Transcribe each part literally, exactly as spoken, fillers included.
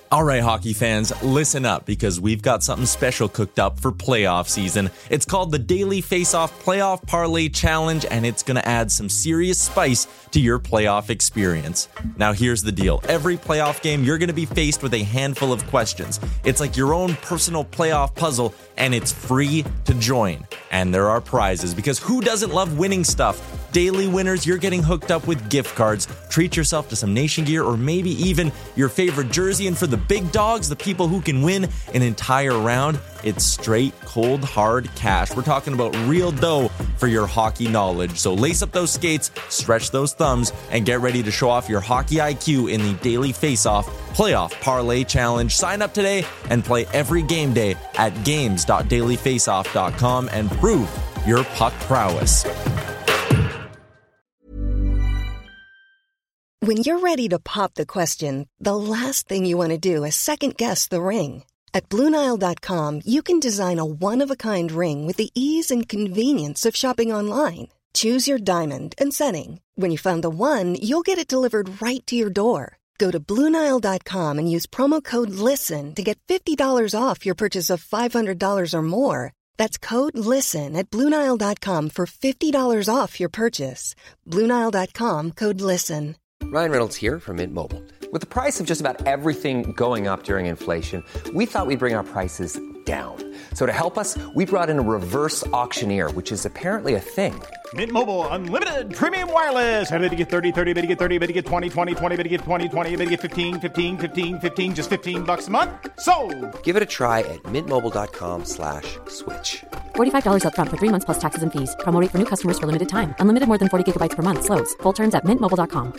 All right, hockey fans, listen up because we've got something special cooked up for playoff season. It's called the Daily Face-Off Playoff Parlay Challenge, and it's going to add some serious spice to your playoff experience. Now, here's the deal. Every playoff game, you're going to be faced with a handful of questions. It's like your own personal playoff puzzle, and it's free to join. And there are prizes, because who doesn't love winning stuff? Daily winners, you're getting hooked up with gift cards. Treat yourself to some Nation gear or maybe even your favorite jersey. And for the big dogs, the people who can win an entire round, it's straight, cold, hard cash. We're talking about real dough for your hockey knowledge. So lace up those skates, stretch those thumbs, and get ready to show off your hockey I Q in the Daily Face-Off Playoff Parlay Challenge. Sign up today and play every game day at games dot daily face off dot com and prove your puck prowess. When you're ready to pop the question, the last thing you want to do is second-guess the ring. At Blue Nile dot com, you can design a one-of-a-kind ring with the ease and convenience of shopping online. Choose your diamond and setting. When you find the one, you'll get it delivered right to your door. Go to Blue Nile dot com and use promo code LISTEN to get fifty dollars off your purchase of five hundred dollars or more. That's code LISTEN at Blue Nile dot com for fifty dollars off your purchase. Blue Nile dot com, code LISTEN. Ryan Reynolds here from Mint Mobile. With the price of just about everything going up during inflation, we thought we'd bring our prices down. So to help us, we brought in a reverse auctioneer, which is apparently a thing. Mint Mobile Unlimited Premium Wireless. How to get thirty, thirty, how to get thirty, how to get twenty, twenty, twenty, how to get twenty, twenty, how to get fifteen, fifteen, fifteen, fifteen, just fifteen bucks a month? Sold! Give it a try at mintmobile.com slash switch. forty-five dollars up front for three months plus taxes and fees. Promo rate for new customers for limited time. Unlimited more than forty gigabytes per month. Slows full terms at mint mobile dot com.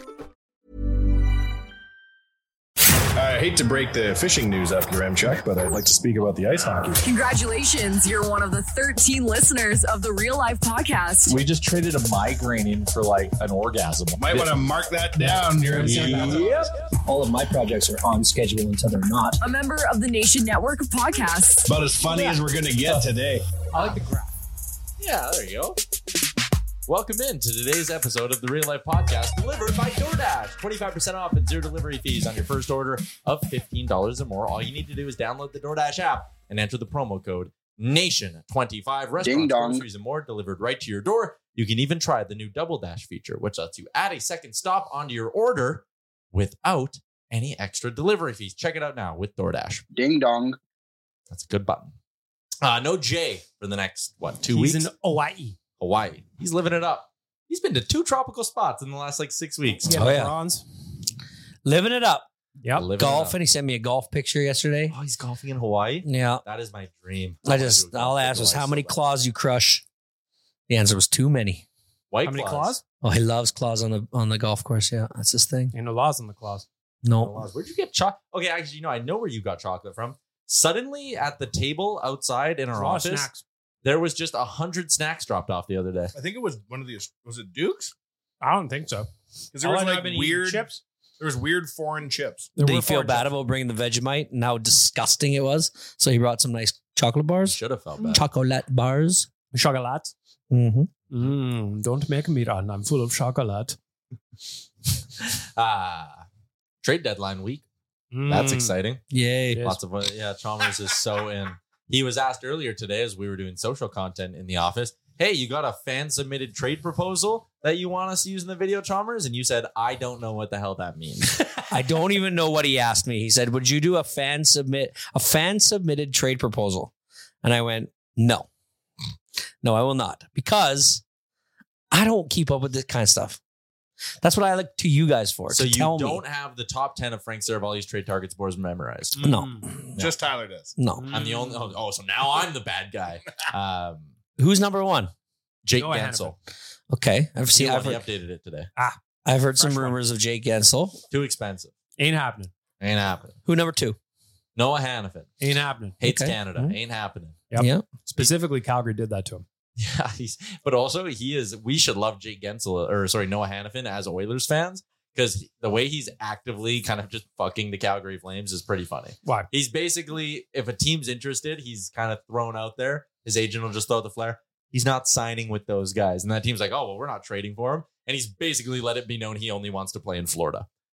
I hate to break the fishing news after Ramchuk, but I'd like to speak about the ice hockey. Congratulations, you're one of the thirteen listeners of the Real Life Podcast. We just traded a migraine in for like an orgasm. Might want to mark that down. Yep. All of my projects are on schedule until they're not. A member of the Nation Network of Podcasts. About as funny yeah. as we're going to get today. I like the graph. Yeah, there you go. Welcome in to today's episode of the Real Life Podcast, delivered by DoorDash. twenty-five percent off and zero delivery fees on your first order of fifteen dollars or more. All you need to do is download the DoorDash app and enter the promo code Nation twenty-five. Restaurants, groceries, and more delivered right to your door. You can even try the new Double Dash feature, which lets you add a second stop onto your order without any extra delivery fees. Check it out now with DoorDash. Ding dong. That's a good button. Uh, no Jay for the next, what, two He's weeks? He's in Hawaii. Hawaii. He's living it up. He's been to two tropical spots in the last like six weeks. Yeah, oh, yeah. Bronze. Living it up. Yep. Living Golf, it and he sent me a golf picture yesterday. Oh, he's golfing in Hawaii? Yeah. That is my dream. I, I just, all I asked was how many so claws you crush. The answer was too many. White How claws. many claws? Oh, he loves claws on the on the golf course. Yeah, that's his thing. Ain't no laws on the claws. No. no laws. Where'd you get chocolate? Okay, actually, you know, I know where you got chocolate from. Suddenly, at the table outside in our office, snacks. There was just a hundred snacks dropped off the other day. I think it was one of the, was it Duke's? I don't think so. Because there was like weird chips. There was weird foreign chips. There Did he feel bad chips. about bringing the Vegemite and how disgusting it was? So he brought some nice chocolate bars. Should have felt bad. Chocolate bars. Chocolate. Mm-hmm. Mm, don't make me run. I'm full of chocolate. Ah, trade deadline week. Mm. That's exciting. Yay. Lots of, yeah, Chalmers is so in. He was asked earlier today as we were doing social content in the office, hey, you got a fan-submitted trade proposal that you want us to use in the video, Chalmers? And you said, I don't know what the hell that means. I don't even know what he asked me. He said, would you do a fan submit a fan-submitted trade proposal? And I went, no. No, I will not. Because I don't keep up with this kind of stuff. That's what I look to you guys for. So to you tell don't me. have the top ten of Frank Saravalli's trade targets boards memorized? No. Mm. Just Tyler does. No. I'm the only. Oh, oh, so now I'm the bad guy. Um, Who's number one? Jake Noah Gensel. Okay. I've seen. I've he heard, updated it today. Ah, I've heard some rumors one. of Jake Gensel. Too expensive. Ain't happening. Ain't happening. Who number two? Noah Hannafin. Ain't happening. Hates Okay. Canada. Mm-hmm. Ain't happening. Yep. Yep. Specifically, Calgary did that to him. Yeah, he's, but also he is. We should love Jake Gensel, or sorry, Noah Hannafin as Oilers fans, because the way he's actively kind of just fucking the Calgary Flames is pretty funny. Why? He's basically, if a team's interested, he's kind of thrown out there. His agent will just throw out the flare. He's not signing with those guys, and that team's like, oh well, we're not trading for him, and he's basically let it be known he only wants to play in Florida.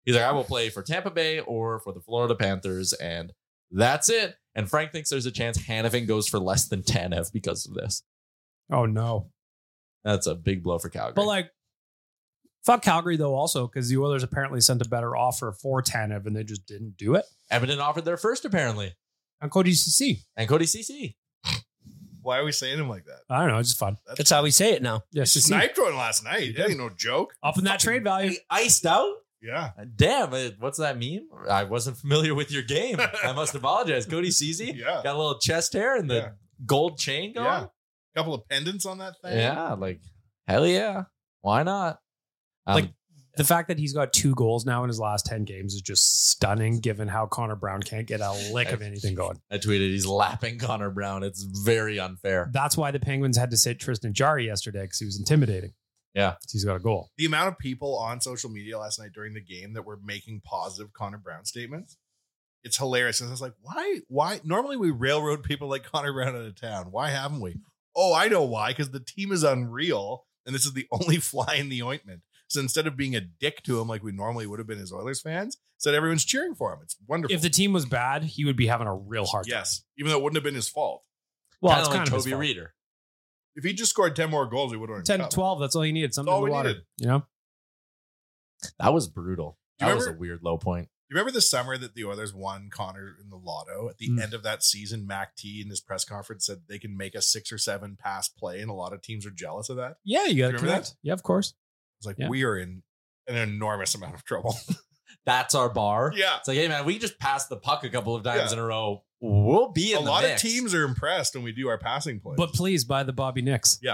He's like, I will play for Tampa Bay or for the Florida Panthers, and that's it. And Frank thinks there's a chance Hanifin goes for less than Tanev because of this. Oh, no. That's a big blow for Calgary. But like, fuck Calgary though also, because the Oilers apparently sent a better offer for Tanev and they just didn't do it. Edmonton offered their first, apparently. And Cody C C. And Cody C C. Why are we saying him like that? I don't know. It's just fun. That's, That's how we say it now. Yeah, he sniped one last night. Yeah, you know, joke. Up in that trade value. He iced out? Yeah. Damn, it- what's that meme? I wasn't familiar with your game. I must apologize. Cody C C? Yeah. Got a little chest hair and the Yeah. gold chain going? Yeah. Couple of pendants on that thing. Yeah, like, hell yeah. Why not? Um, Like the fact that he's got two goals now in his last ten games is just stunning, given how Connor Brown can't get a lick of anything going. I tweeted he's lapping Connor Brown. It's very unfair. That's why the Penguins had to sit Tristan Jarry yesterday, because he was intimidating. Yeah. He's got a goal. The amount of people on social media last night during the game that were making positive Connor Brown statements, it's hilarious. And I was like, why? Why? Normally we railroad people like Connor Brown out of town. Why haven't we? Oh, I know why. Because the team is unreal, and this is the only fly in the ointment. So instead of being a dick to him like we normally would have been as Oilers fans, said everyone's cheering for him. It's wonderful. If the team was bad, he would be having a real hard time. yes, even though it wouldn't have been his fault. Well, Kinda it's like kind of his Toby fault. Reeder. If he just scored ten more goals, he would have won. ten to cup. twelve, that's all you needed. Something all in the we water. needed. You know? That was brutal. Do you That was a remember- weird low point. You remember the summer that the Oilers won Connor in the lotto? At the Mm. end of that season, Mac T in his press conference said they can make a six or seven pass play, and a lot of teams are jealous of that. Yeah, you got to Remember connect. that? Yeah, of course. It's like Yeah. we are in an enormous amount of trouble. That's our bar. Yeah. It's like, hey, man, we just passed the puck a couple of times Yeah. in a row. We'll be in a the lot mix. of teams are impressed when we do our passing plays. But please buy the Bobby Nix. yeah,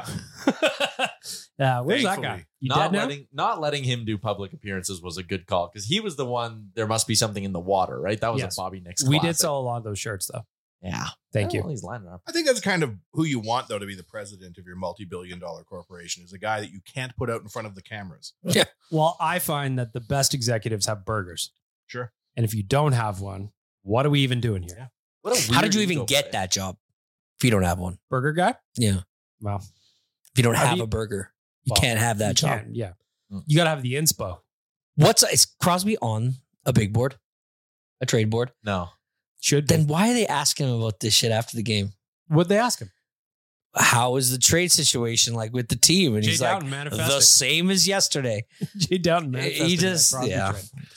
Yeah, where's that Thankfully. guy? You not dead now? letting not letting him do public appearances was a good call because he was the one. There must be something in the water, right? That was Yes. a Bobby Nix. We did classic. sell a lot of those shirts, though. Yeah. Thank Well, you. He's lining up. I think that's kind of who you want, though, to be the president of your multi-billion dollar corporation, is a guy that you can't put out in front of the cameras. Well, I find that the best executives have burgers. Sure. And if you don't have one, what are we even doing here? Yeah. What a How weird did you even ego get play. that job if you don't have one? Burger guy? Yeah. Well, If you don't Have have you- a burger, you well, can't have that you job. can't, yeah. Mm. You got to have the inspo. What's is Crosby on a big board, a trade board? No. Should be. Then why are they asking him about this shit after the game? What'd they ask him? How is the trade situation like with the team? And Jay he's Dowden like, manifesting. the same as yesterday. Jay Dowden, man. He just, yeah.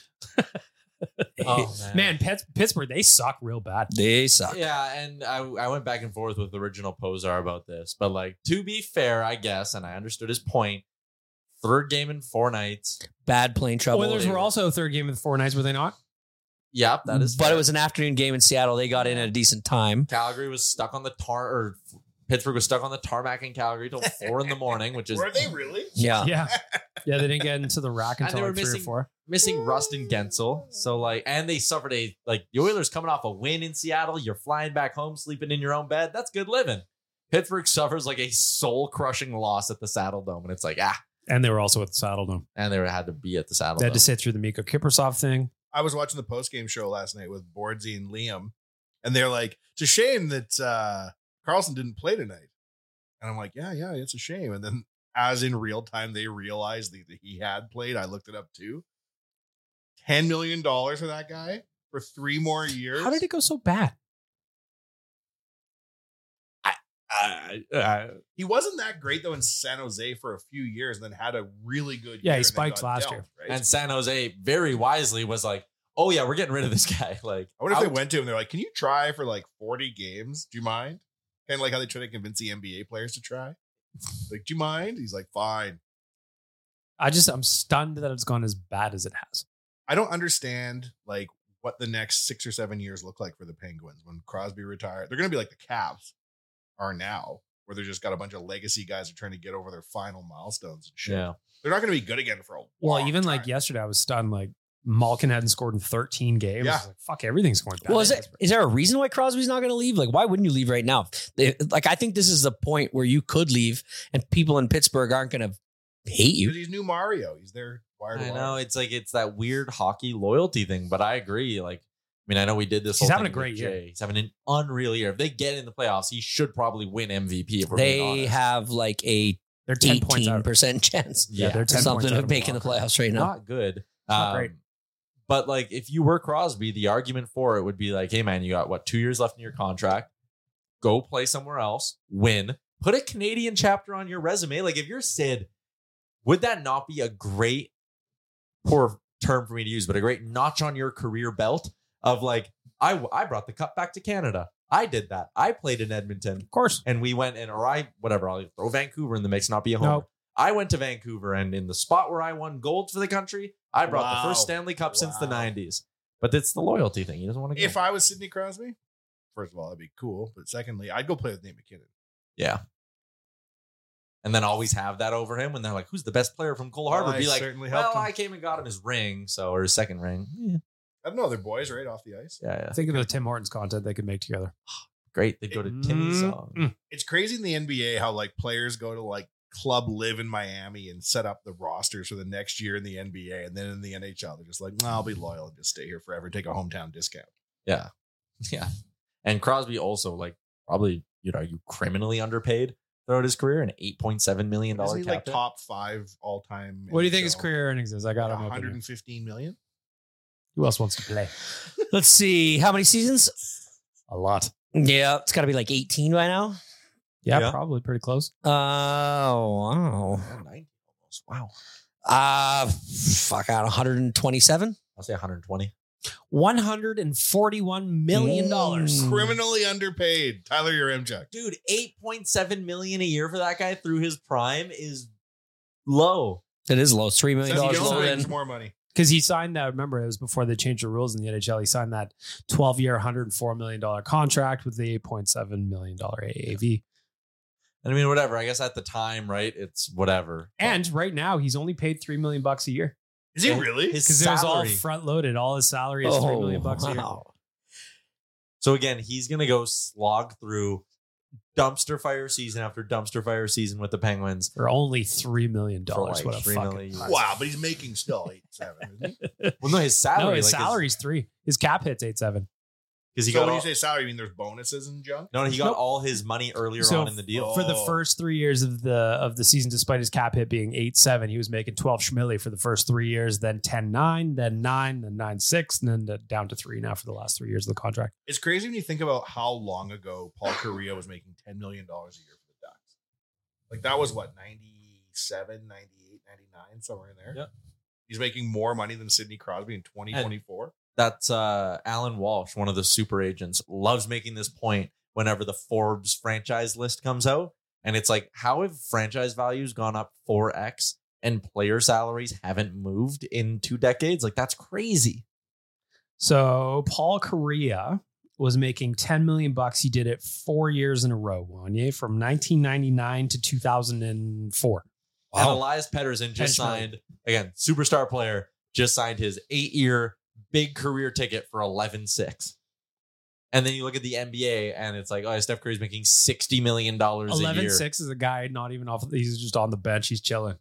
Oh, man. Man, Pets- Pittsburgh, they suck real bad. They suck. Yeah, and I, I went back and forth with original Posar about this, but like to be fair, I guess, and I understood his point. Third game in four nights. Bad plane trouble. Oilers were also third game of the four nights, were they not? Yep, that is. but fair. it was an afternoon game in Seattle. They got in at a decent time. Calgary was stuck on the tar, or Pittsburgh was stuck on the tarmac in Calgary till four in the morning, which is Were they really? Yeah. Yeah. Yeah, they didn't get into the rack And until they were like three missing- or four. missing Rustin Gensel. So like, and they suffered a like the Oilers coming off a win in Seattle. You're flying back home, sleeping in your own bed. That's good living. Pittsburgh suffers like a soul crushing loss at the Saddle Dome, and it's like ah, And they were also at the Saddle Dome. and they had to be at the Saddle They had Dome. to sit through the Miko Kiprasov thing. I was watching the post-game show last night with Bordsy and Liam, and they're like, it's a shame that uh, Carlson didn't play tonight. And I'm like, yeah, yeah, it's a shame. And then as in real time, they realized that he had played. I looked it up too. ten million dollars for that guy for three more years. How did it go so bad? Uh, uh, He wasn't that great, though, in San Jose for a few years and then had a really good Yeah, year he and then spiked got last dealt, year. right? and San Jose very wisely was like, oh yeah, we're getting rid of this guy. Like, I wonder if out. they went to him. They're like, can you try for like forty games? Do you mind? Kind of like how they try to convince the N B A players to try. Like, do you mind? He's like, fine. I just, I'm stunned that it's gone as bad as it has. I don't understand like what the next six or seven years look like for the Penguins when Crosby retired. They're going to be like the Cavs are now, where they just got a bunch of legacy guys who are trying to get over their final milestones and shit. Yeah. They're not going to be good again for a Well, long even time. like yesterday, I was stunned. Like Malkin hadn't scored in thirteen games. Yeah. I was like, fuck, everything's going bad. Well, is, it, is there a reason why Crosby's not going to leave? Like, why wouldn't you leave right now? They- like, I think this is the point where you could leave and people in Pittsburgh aren't going to hate you. Because he's new Mario. He's there. Wired I wire. know it's like it's that weird hockey loyalty thing, but I agree. Like, I mean, I know we did this. He's whole having thing a great with year. Jay. He's having an unreal year. If they get in the playoffs, he should probably win M V P. If we're being They honest. have like a They're ten points eighteen out. percent chance Yeah, they're ten something points out of of making the Milwaukee. playoffs right now. not good. Not Um, great. But like, if you were Crosby, the argument for it would be like, hey man, you got what, two years left in your contract. Go play somewhere else, win, put a Canadian chapter on your resume. Like if you're Sid, would that not be a great, poor term for me to use, but a great notch on your career belt of like, I, I brought the cup back to Canada. I did that. I played in Edmonton. Of course. And we went and, or I, whatever, I'll throw Vancouver in the mix, not be a homer. Nope. I went to Vancouver, and in the spot where I won gold for the country, I brought Wow. the first Stanley Cup Wow. since the nineties. But it's the loyalty thing. He doesn't want to go. If I was Sidney Crosby, first of all, that'd be cool. But secondly, I'd go play with Nate McKinnon. Yeah. And then always have that over him when they're like, who's the best player from Cole Harbor? Well, Be I like, certainly well, helped him. I came and got him his ring, so or his second ring. Yeah, I don't know. They're boys, right? Off the ice. yeah. yeah. Think of the Tim Hortons content they could make together. Great. They go to Timmy's Mm, song. mm. It's crazy in the N B A how like players go to like club live in Miami and set up the rosters for the next year in the N B A. And then in the N H L, they're just like, nah, I'll be loyal and just stay here forever. Take a hometown discount. Yeah. Yeah. And Crosby also, like, probably, you know, you criminally underpaid throughout his career, an eight point seven million dollars Isn't he cap like hit. top five all time? What do you think his career earnings is? I got him. one up hundred here. fifteen million. Who else wants to play? Let's see. How many seasons? A lot. Yeah, it's got to be like eighteen by now. Yeah, Yeah. probably pretty close. Oh, wow. Yeah, ninety almost. Wow. Uh, fuck out, one hundred twenty-seven? I'll say one hundred twenty. one hundred forty-one million dollars. Mm. Criminally underpaid. Tyler Yaremchuk. Dude, eight point seven million a year for that guy through his prime is low. It is low. It's three million Says he dollars only lower brings than. more money. Because he signed that, remember, it was before they changed the rules in the N H L. He signed that twelve-year, one hundred four million dollars contract with the eight point seven million dollars A A V. And I mean, whatever. I guess at the time, right? It's whatever. And right now, he's only paid three million bucks a year. Is he And really? His Because it was all salary. front-loaded. All his salary is three million bucks a year. wow. So again, he's gonna go slog through dumpster fire season after dumpster fire season with the Penguins. For only three million For dollars. like What a three fucking million. price. Wow, but he's making still eight seven, isn't he? Well, no, his salary. No, his like, salary's three. His cap hits eight seven. because he so got when all, you say salary, you mean there's bonuses and junk? no, he got Nope. all his money earlier So on in the deal. For the Oh. first three years of the of the season, despite his cap hit being eight seven, he was making twelve schmilly for the first three years, then ten nine, then nine, then nine six, and then the- down to three now for the last three years of the contract. It's crazy when you think about how long ago Paul Correa was making ten million dollars a year for the Ducks. Like that was what, ninety-seven, ninety-eight, ninety-nine, somewhere in there. Yep. He's making more money than Sidney Crosby in twenty twenty-four. That's uh, Alan Walsh, one of the super agents, loves making this point whenever the Forbes franchise list comes out. And it's like, how have franchise values gone up four X and player salaries haven't moved in two decades? Like, that's crazy. So Paul Correa was making ten million bucks. He did it four years in a row, Wanye, from nineteen ninety-nine to two thousand four. And Elias Pettersson just Benchmark. signed, again, superstar player, just signed his eight-year big career ticket for eleven six. And then you look at the N B A and it's like, oh, Steph Curry's making sixty million dollars a year. eleven six is a guy not even off. He's just on the bench. He's chilling.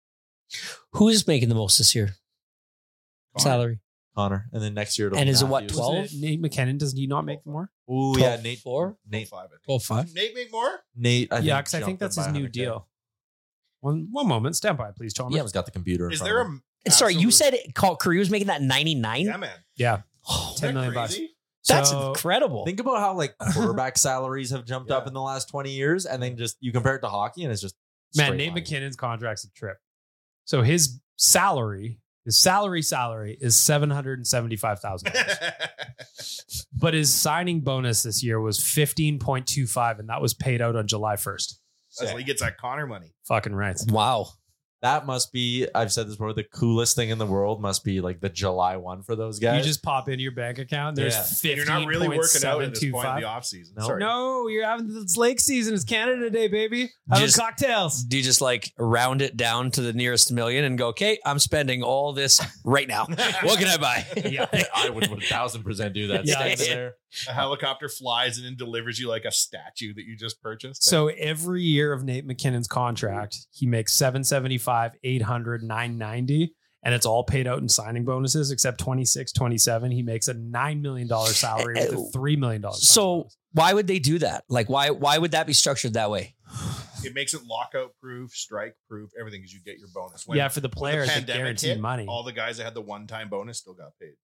Who is making the most this year? Connor. Salary. Connor. And then next year it'll And be is it what, Matthews. twelve? Wasn't it Nate McKinnon, doesn't he not make more? Ooh, twelve, yeah, Nate. four? Nate. Five, I think. twelve five. Nate make more? Nate, I yeah, think because I think jumped that's him his by new one hundred K. deal. One one moment, stand by, please, Chalmers. Yeah, he's got the computer. in Is front there of a him. Sorry, you absolute- said Col- Correa was making that ninety-nine? Yeah, man. yeah, Oh, Isn't ten that million bucks. crazy? that's So- incredible. Think about how like quarterback salaries have jumped up Yeah. in the last twenty years, and then just you compare it to hockey, and it's just Man, straight Nate line. McKinnon's contract's a trip. So his salary, his salary salary is seven hundred and seventy five thousand dollars, but his signing bonus this year was fifteen point two five, and that was paid out on July first. That's why he gets that Connor money. Fucking right. Wow. That must be, I've said this before, the coolest thing in the world must be like the July one for those guys. You just pop into your bank account. There's Yeah. And fifteen. you're not really working out at this point in the offseason. No. Sorry. No, you're having it's lake season. It's Canada Day, baby. Having Just- cocktails. Do you just like round it down to the nearest million and go, okay, I'm spending all this right now. What can I buy? Yeah. I would one thousand percent do that. Yeah, Stand yeah. there. A helicopter flies and then delivers you like a statue that you just purchased. So every year of Nate McKinnon's contract, he makes seven seventy-five, eight hundred, nine ninety, and it's all paid out in signing bonuses except twenty-six, twenty-seven. He makes a nine million dollars salary with a three million dollars. So why would they do that? Like, why why would that be structured that way? it makes it lockout proof, strike proof, everything because you get your bonus. When, yeah, for the when players, they pandemic guarantee hit, money. All the guys that had the one time bonus still got paid.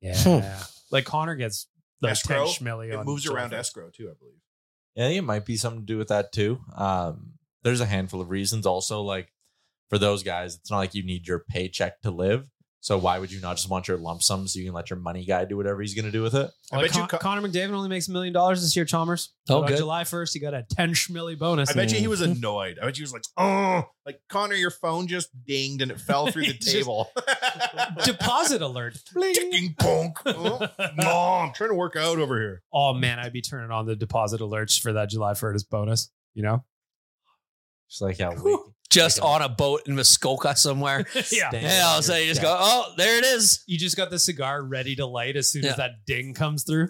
Yeah. Like Connor gets those Escrow. ten schmilly It on moves July around first. escrow too, I believe. Yeah, I think it might be something to do with that too. Um, there's a handful of reasons. Also, like for those guys, it's not like you need your paycheck to live. So why would you not just want your lump sum so you can let your money guy do whatever he's going to do with it? I Like bet you Con- Con- Connor McDavid only makes a million dollars this year, Chalmers. Oh, But on good. July first, he got a ten schmilly bonus. I bet you he was annoyed. I bet you was like, oh, like Connor, your phone just dinged and it fell through the Just- table. Deposit alert. Ticking bonk. Oh, Mom, I'm trying to work out over here. Oh man, I'd be turning on the deposit alerts for that July first bonus. You know? Just like how we, Just on a boat in Muskoka somewhere. Yeah. Yeah, all of a sudden you just go, oh, there it is. You just got the cigar ready to light as soon Yeah. as that ding comes through.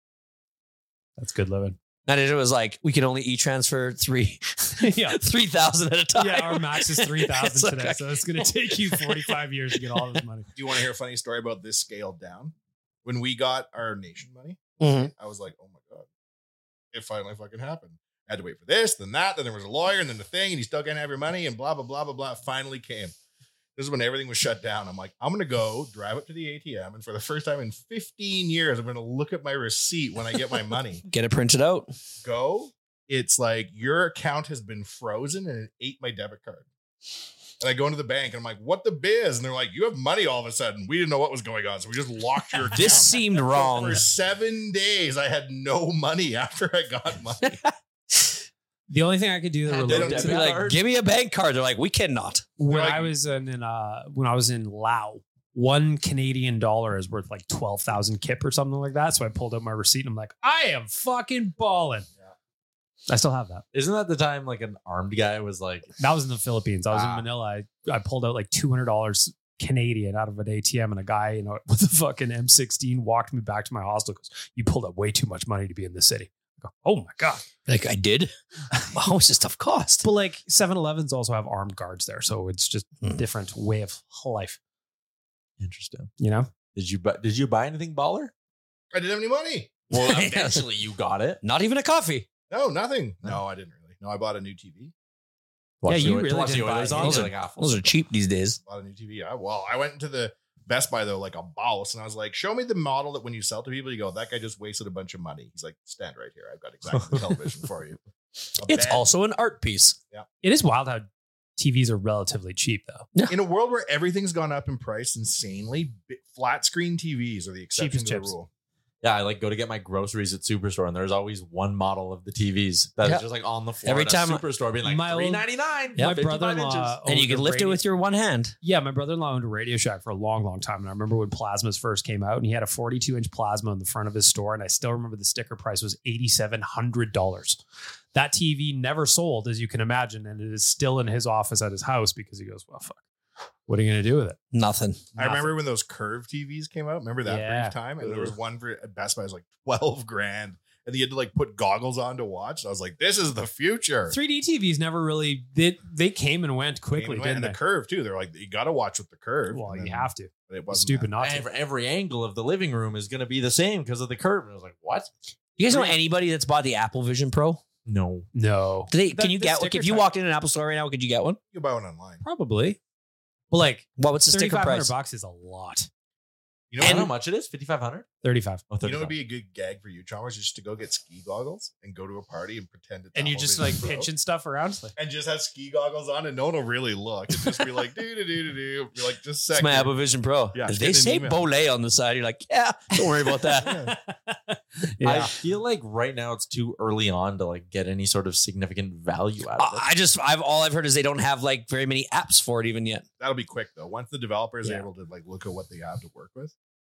That's good living. And it was like, we can only e-transfer three, Yeah. three thousand at a time. Yeah, our max is three It's thousand like- today, so it's going to take you forty-five years to get all this money. Do you want to hear a funny story about this scaled down? When we got our nation money, Mhm. I was like, oh my God, it finally fucking happened. I had to wait for this, then that, then there was a lawyer, and then the thing, and you still can't have your money, and blah, blah, blah, blah, blah. It finally came. This is when everything was shut down. I'm like, I'm going to go drive up to the A T M, and for the first time in fifteen years, I'm going to look at my receipt when I get my money. Get it printed out. Go. It's like, your account has been frozen, and it ate my debit card. And I go into the bank, and I'm like, what the biz? And they're like, you have money all of a sudden. We didn't know what was going on, so we just locked your account. This seemed wrong. For seven days, I had no money after I got money. The only thing I could do that They related don't to have Be that, like, give me a bank card. They're like, we cannot. when They're like- I was in, in uh when I was in Laos, one Canadian dollar is worth like twelve thousand kip or something like that. So I pulled out my receipt and I'm like, I am fucking balling. I still have that. isn't that the time like an armed guy was like, That was in the Philippines. I was Ah. in Manila. I, I pulled out like two hundred dollars Canadian out of an A T M, and a guy, you know, with a fucking M sixteen walked me back to my hostel. Goes, you pulled out way too much money to be in this city. I go, oh my God. Like, I did. How much does stuff cost? But like seven elevens also have armed guards there. So it's just a Hmm. different way of life, interesting. you know? Did you buy, did you buy anything baller? I didn't have any money. Well, Yeah. eventually you got it. Not even a coffee. No, nothing. No, I didn't really. No, I bought a new T V. Yeah, you the- really watch the didn't buy Oilers it. on. Those You're are, like, ah, full those are circle. cheap these days. Bought a new T V. I, well, I went into the Best Buy though, like a boss, and I was like, "Show me the model that when you sell to people, you go, that guy just wasted a bunch of money." He's like, "Stand right here. I've got exactly the television for you." A It's bed. also an art piece. It is wild how T Vs are relatively cheap though. in a world where everything's gone up in price insanely. bi- Flat screen T Vs are the exception Cheapest to the chips. rule. Yeah, I like go to get my groceries at Superstore, and there's always one model of the T Vs that's Yeah. just like on the floor. Every at a time- Superstore, being like My old- three ninety nine. My brother-in-law And you owned can a lift it radio- with your one hand. Yeah, my brother-in-law owned a Radio Shack for a long, long time. And I remember when plasmas first came out, and he had a forty-two inch plasma in the front of his store. And I still remember the sticker price was eight thousand seven hundred dollars. That T V never sold, as you can imagine. And it is still in his office at his house because he goes, well, fuck. What are you going to do with it? Nothing. I remember when those curved T Vs came out. Remember that Yeah. brief time? And there was one for at Best Buy was like twelve grand. And you had to like put goggles on to watch. And I was like, this is the future. three D T Vs never really, they, they came and went quickly, and, didn't and they? the curve too. They're like, you got to watch with the curve. Well, And you then- have to. but it It's wasn't stupid that. not to. Every, every angle of the living room is going to be the same because of the curve. And I was like, what? You guys know anybody that's bought the Apple Vision Pro? No. No. Do they, The- can you the get? sticker If you type- walked in an Apple store right now, could you get one? You can buy one online. Probably. But like, What? What's the sticker thirty-five hundred price? bucks is a lot. You know, And what how much it is? fifty-five hundred? thirty-five. Oh, You know, what would be a good gag for you, Chalmers, just to go get ski goggles and go to a party and pretend it's And you Apple just Vision like Pro. pitching stuff around. Like, and just have ski goggles on, and no one will really look. It'd just be like, do do do do do. Be like, just a It's second. my Apple Vision Pro. Yeah, If get they an say email. Bolay on the side, you're like, yeah, don't worry about that. I yeah. feel like right now it's too early on to like get any sort of significant value out of it. I just, I've all I've heard is they don't have like very many apps for it even yet. That'll be quick though. Once the developers Yeah. are able to like look at what they have to work with.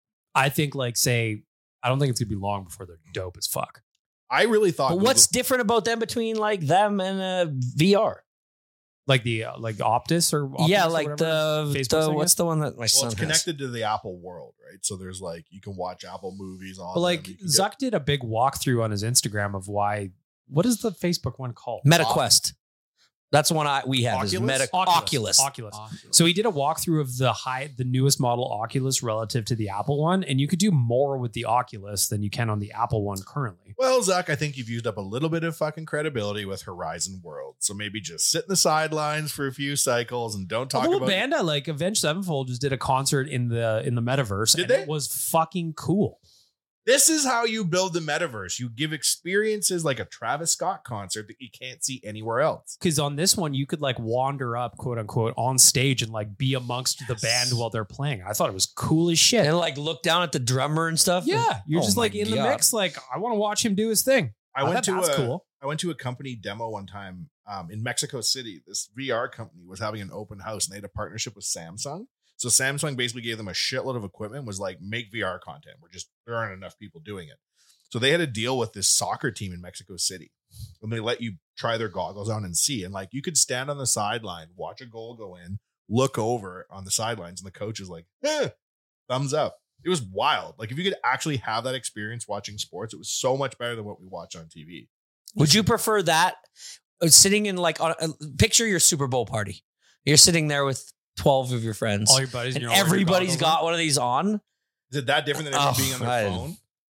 I think like say, I don't think it's gonna be long before they're dope as fuck. I really thought. But what's different about them between like them and uh, V R? Like the uh, like Optus or Optimus yeah, or like whatever? the, Facebook's, the I what's guess? the one that my Well, son it's has? connected to the Apple world, right? So there's like you can watch Apple movies on. But like them. You can Zuck did a big walkthrough on his Instagram of why. What is the Facebook one called? MetaQuest. That's the one I we have Oculus? is Meta Oculus. Oculus. Oculus. So he did a walkthrough of the high, the newest model Oculus relative to the Apple one, and you could do more with the Oculus than you can on the Apple one currently. Well, Zach, I think you've used up a little bit of fucking credibility with Horizon World. So maybe just sit in the sidelines for a few cycles and don't talk Although about band I like, Avenged Sevenfold just did a concert in the in the metaverse. Did and they? It was fucking cool. This is how you build the metaverse. You give experiences like a Travis Scott concert that you can't see anywhere else. Because on this one, you could like wander up, quote unquote, on stage and like be amongst the band while they're playing. I thought it was cool as shit. And like look down at the drummer and stuff. Yeah, you're Oh just my like in the God. mix. Like I want to watch him do his thing. I went thought to that's a, cool. I went to a company demo one time um, in Mexico City. This V R company was having an open house and they had a partnership with Samsung. So Samsung basically gave them a shitload of equipment, was like, make V R content. We're just, there aren't enough people doing it. So they had a deal with this soccer team in Mexico City. And they let you try their goggles on and see. And like you could stand on the sideline, watch a goal go in, look over on the sidelines, and the coach is like, eh, thumbs up. It was wild. Like if you could actually have that experience watching sports, it was so much better than what we watch on T V. Would you prefer that or sitting in like on a, picture your Super Bowl party? You're sitting there with twelve of your friends, All your buddies, and and you're all wearing your everybody's goggles got on. one of these on. Is it that different than everyone Oh, being on their I- phone?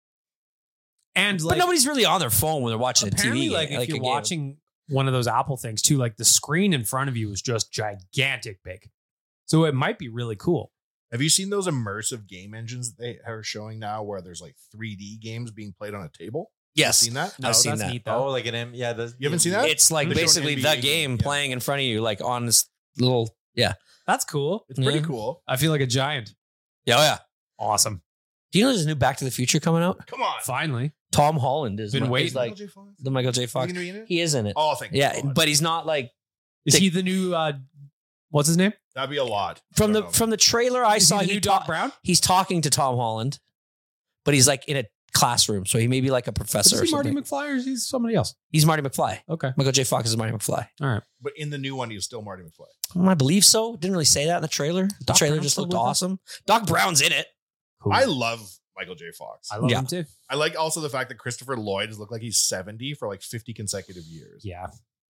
And But like nobody's really on their phone when they're watching a T apparently, V. like if a you're game. watching one of those Apple things too, like the screen in front of you is just gigantic big. So it might be really cool. Have you seen those immersive game engines that they are showing now where there's like three D games being played on a table? yes, Seen that? I've seen that's that. neat though. Oh, like an M. Yeah, the, You haven't seen that? It's like They're showing basically N B the A game game, yeah. playing in front of you, like on this little. Yeah, That's cool. It's pretty Yeah. cool. I feel like a giant. yeah, oh, yeah. Awesome. Do you know there's a new Back to the Future coming out? Come on. Finally. Tom Holland is, Been is waiting. like Michael J. Fox? the Michael J. Is he Fox. gonna be in it? He is in it. Oh, thank yeah, God. but he's not like Is Dick- he the new uh what's his name? That'd be a lot. from I the don't know. from the trailer I Is saw. he the He new ta- Doc Brown? He's talking to Tom Holland, but he's like in a classroom, so he may be like a professor Is or he Marty something. McFly or is he somebody else? He's Marty McFly. Okay. Michael J. Fox is Marty McFly. All right. But in the new one, he's still Marty McFly. Um, I believe so. Didn't really say that in the trailer. The Doc trailer Brown's just still looked with us? awesome. Doc Brown's in it. Cool. I love Michael J. Fox. I love Yeah. him too. I like also the fact that Christopher Lloyd has looked like he's seventy for like fifty consecutive years. Yeah.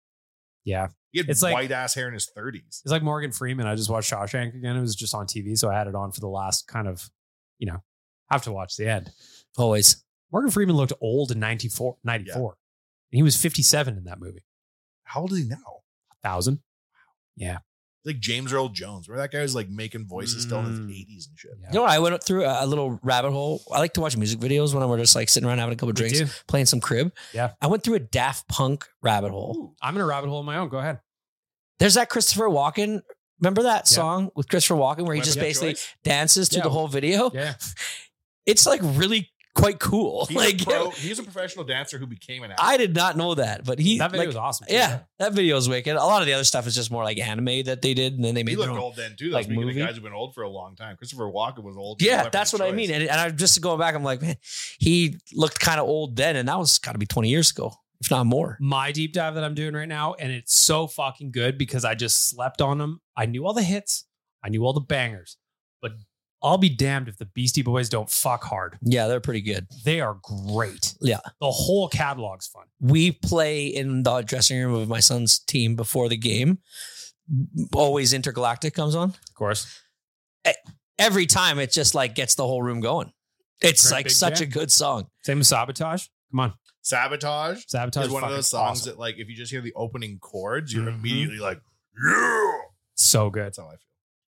Yeah. He had It's like- white ass hair in his thirties. It's like Morgan Freeman. I just watched Shawshank again. It was just on T V, so I had it on for the last kind of, you know, have to watch the end. Always. Morgan Freeman looked old in ninety-four, ninety-four. And he was fifty-seven in that movie. How old is he now? Thousand. Yeah. Like James Earl Jones, where that guy was like making voices still in Mm. his eighties and shit. Yeah. You know what? I went through a, a little rabbit hole. I like to watch music videos when we're just like sitting around having a couple Me drinks, too. playing some crib. Yeah. I went through a Daft Punk rabbit hole. I'm in a rabbit hole of my own. Go ahead. There's that Christopher Walken. Remember that Yeah. song with Christopher Walken where he Weapon just of basically choice? dances through Yeah. the whole video? Yeah. It's like really quite cool. He's, like a pro, he's a professional dancer who became an actor. I did not know that, but he That video like, was awesome. too. Yeah, that video is wicked. A lot of the other stuff is just more like anime that they did, and then they He made their looked own. old then too. Though. like, Speaking movie. of guys who've been old for a long time, Christopher Walken was old. for Yeah, Weapon that's of what I Choice. mean. And, and I just going back, I'm like, man, he looked kind of old then, and that was got to be twenty years ago, if not more. My deep dive that I'm doing right now, and it's so fucking good because I just slept on them. I knew all the hits, I knew all the bangers, but I'll be damned if the Beastie Boys don't fuck hard. Yeah, they're pretty good. They are great. Yeah. The whole catalog's fun. We play in the dressing room of my son's team before the game. Always Intergalactic comes on. Of course. Every time it just like gets the whole room going. It's Great like big such jam. a good song. Same with Sabotage. Come on. Sabotage. Sabotage is one of fucking those songs awesome. that, like, if you just hear the opening chords, you're Mhm. immediately like, yeah. So good. That's how I feel.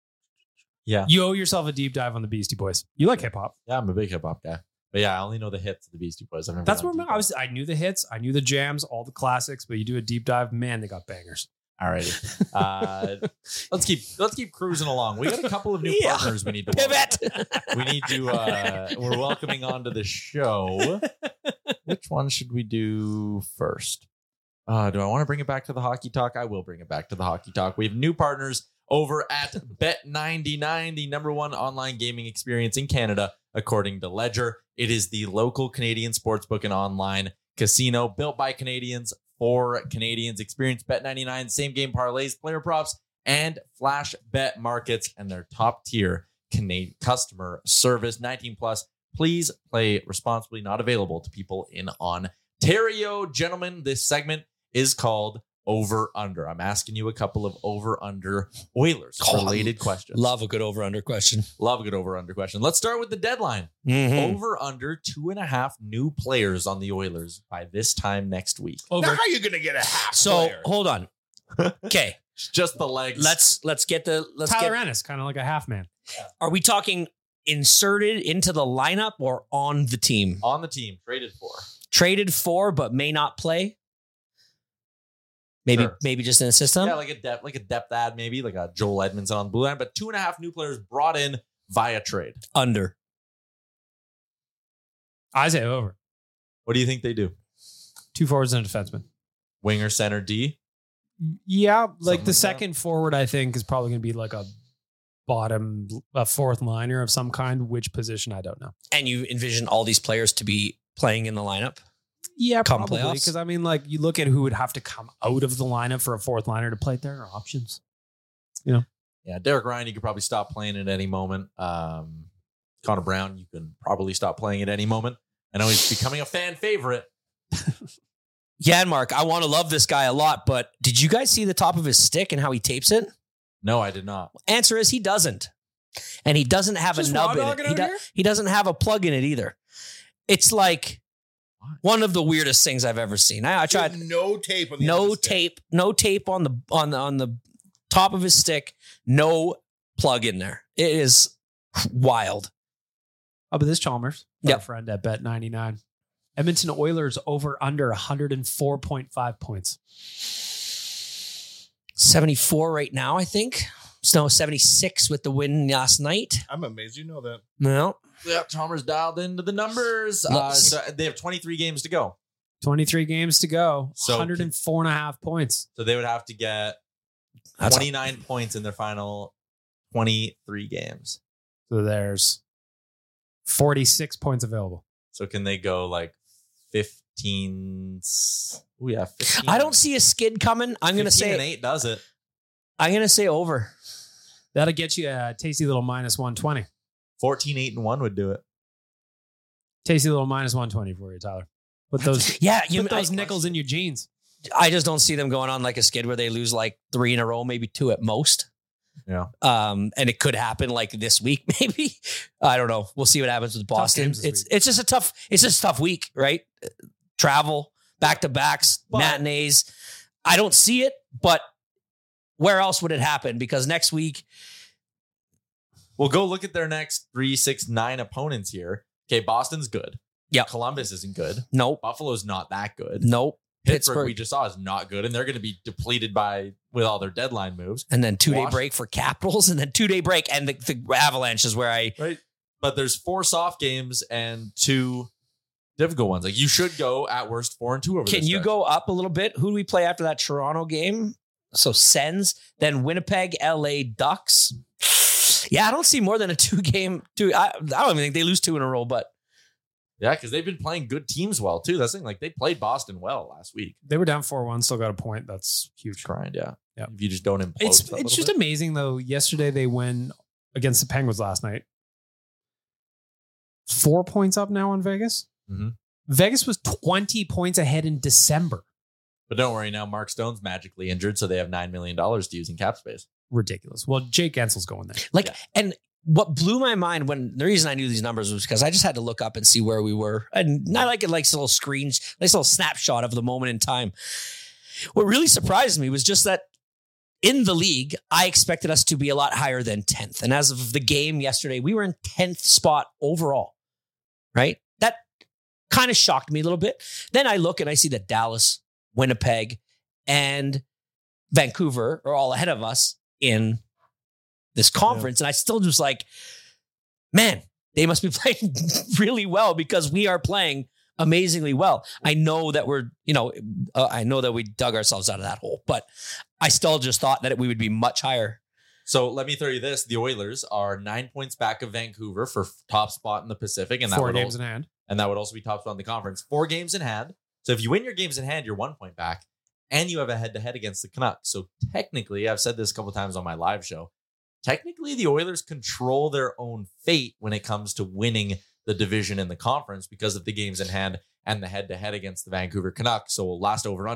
Yeah. You owe yourself a deep dive on the Beastie Boys. You like hip hop. Yeah, I'm a big hip hop guy. But yeah, I only know the hits of the Beastie Boys. I've never That's done what deep I was. I knew the hits. I knew the jams, all the classics. But you do a deep dive, man, they got bangers. Alrighty. Uh, let's keep let's keep cruising along. We got a couple of new Yeah. partners we need to Pivot. welcome. We need to uh we're welcoming onto the show. Which one should we do first? Uh, do I want to bring it back to the hockey talk? I will bring it back to the hockey talk. We have new partners over at Bet ninety-nine, the number one online gaming experience in Canada, according to Ledger. It is the local Canadian sportsbook and online casino built by Canadians for Canadians. Experience Bet ninety-nine, same game parlays, player props, and flash bet markets, and their top tier Canadian customer service. nineteen plus. Please play responsibly. Not available to people in Ontario. Gentlemen, this segment is called over under. I'm asking you a couple of over under Oilers related oh, questions. Love a good over under question. Love a good over under question. Let's start with the deadline. Mm-hmm. Over under two and a half new players on the Oilers by this time next week. Over. Now how are you going to get a half? So player? hold on. Okay, just the legs. Let's let's get the let's Tyler get Ennis, kind of like a half man. Are we talking inserted into the lineup or on the team? On the team, traded for. Traded for, but may not play. Maybe, Sure. maybe just in the system. Yeah, like a depth, like a depth ad, maybe like a Joel Edmondson on the blue line, but two and a half new players brought in via trade. Under. I say over. What do you think they do? Two forwards and a defenseman. Winger, center, D. Yeah, like Something the like second forward, I think is probably going to be like a bottom, a fourth liner of some kind. Which position, I don't know. And you envision all these players to be playing in the lineup? Yeah, Come probably. playoffs? Because I mean, like you look at who would have to come out of the lineup for a fourth liner to play. There are options. You know. Yeah, Derek Ryan, you could probably stop playing at any moment. Um, Connor Brown, you can probably stop playing at any moment. I know he's becoming a fan favorite. Janmark, I want to love this guy a lot, but did you guys see the top of his stick and how he tapes it? No, I did not. Answer is he doesn't. And he doesn't have Just a nub raw in it. dogging He, out do- here? he doesn't have a plug in it either. It's like one of the weirdest things I've ever seen. I, I tried There's no tape on the end no of the stick. tape, no tape on the on the on the top of his stick, no plug in there. It is wild. Oh, but this Chalmers, Yep. our friend at Bet ninety-nine. Edmonton Oilers over under one hundred four point five points. seventy-four right now, I think. So seventy-six with the win last night. I'm amazed you know that. No. Yeah, Chalmers dialed into the numbers. Uh, so they have twenty-three games to go. twenty-three games to go. So- one hundred four and a half points. So they would have to get That's a- twenty-nine points in their final twenty-three games. So there's forty-six points available. So can they go like fifteen? Oh yeah, fifteen. I don't see a skid coming. I'm going to fifteen say and eight does it. I'm going to say over. That'll get you a tasty little minus one twenty. fourteen, eight, and one would do it. Tasty little minus one twenty for you, Tyler. Put those, Yeah, you put those I, nickels in your jeans. I just don't see them going on like a skid where they lose like three in a row, maybe two at most. Yeah. Um, and it could happen like this week, maybe. I don't know. We'll see what happens with Boston. games this It's week. it's just a tough, it's just a tough week, right? Travel, back to backs, But- matinees. I don't see it, but where else would it happen? Because next week, Well, go look at their next three, six, nine opponents here. Okay, Boston's good. Yep. Columbus isn't good. nope, Buffalo's not that good. nope. Pittsburgh, Pittsburgh. we just saw, is not good, and they're going to be depleted by with all their deadline moves. And then two day Wash- break for Capitals, and then two day break, and the, the Avalanche is where I. Right. But there's four soft games and two difficult ones. Like you should go at worst four and two over. Can this you stretch. go up a little bit? Who do we play after that Toronto game? So Sens, then Winnipeg, L A Ducks. Yeah, I don't see more than a two game. Two. I, I don't even think they lose two in a row, but Yeah, because they've been playing good teams well too. That's the thing. Like they played Boston well last week. They were down four one, still got a point. That's huge. Grind, yeah. Yeah. If you just don't implode. It's a it's little just bit. amazing though. Yesterday they win against the Penguins last night. Four points up now in Vegas. Mhm. Vegas was twenty points ahead in December. But don't worry, now Mark Stone's magically injured, so they have nine million dollars to use in cap space. Ridiculous. Well, Jake Gensel's going there. like, Yeah. and what blew my mind when the reason I knew these numbers was because I just had to look up and see where we were, and I like it like a little screens, nice little snapshot of the moment in time. What really surprised me was just that in the league, I expected us to be a lot higher than tenth. And as of the game yesterday, we were in tenth spot overall, right? That kind of shocked me a little bit. Then I look and I see that Dallas, Winnipeg, and Vancouver are all ahead of us in this conference. Yeah. And I still just like, man, they must be playing really well because we are playing amazingly well. I know that we're, you know, uh, I know that we dug ourselves out of that hole, but I still just thought that we would be much higher. So let me throw you this. The Oilers are nine points back of Vancouver for top spot in the Pacific. And that Four would games also, in hand. And that would also be top spot in the conference. Four games in hand. So if you win your games in hand, you're one point back. And you have a head-to-head against the Canucks. So technically, I've said this a couple times on my live show, technically the Oilers control their own fate when it comes to winning the division in the conference because of the games in hand and the head-to-head against the Vancouver Canucks. So last over-under,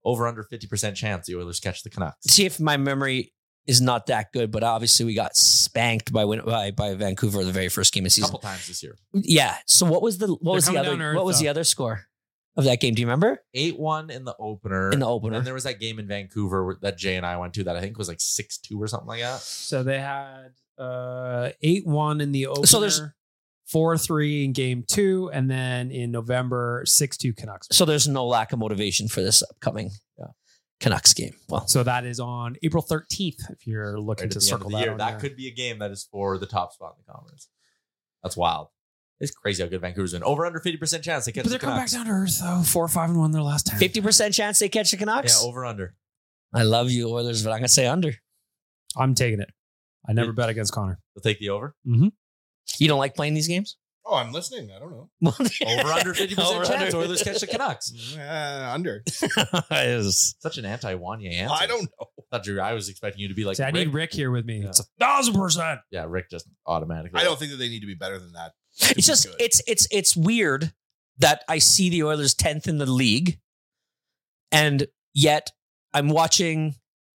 Over under fifty percent chance the Oilers catch the Canucks. See if my memory is not that good, but obviously we got spanked by win- by, by Vancouver the very first game of A season. couple times this year. Yeah. So what was the what They're was the coming other down to earth, what was the though. other score of that game? Do you remember? eight one in the opener. In the opener. And there was that game in Vancouver that Jay and I went to that I think was like six two or something like that. So they had uh, eight one in the opener. So there's- four three in game two, and then in November, six two Canucks. So there's no lack of motivation for this upcoming Yeah. Canucks game. Well, So that is on April thirteenth, if you're looking Right to at the end of circle the that year. on That your- could be a game that is for the top spot in the conference. That's wild. It's crazy how good Vancouver's been. Over under fifty percent chance they catch But the they're coming back Canucks. down to earth, though. Four, five, and one their last ten. fifty percent chance they catch the Canucks. Yeah, over under. I love you, Oilers, but I'm gonna say under. I'm taking it. I never Yeah. bet against Connor. They'll take the over. You don't like playing these games? Oh, I'm listening. I don't know. Over under fifty percent Over, chance under. Oilers catch the Canucks. Uh, under. Is- Such an anti-Wanya answer. I don't know. I thought you, I was expecting you to be like See, I Rick. need Rick here with me. Yeah. It's a thousand percent. Yeah, Rick just automatically. I don't think that they need to be better than that. It's just Good. it's it's it's weird that I see the Oilers tenth in the league, and yet I'm watching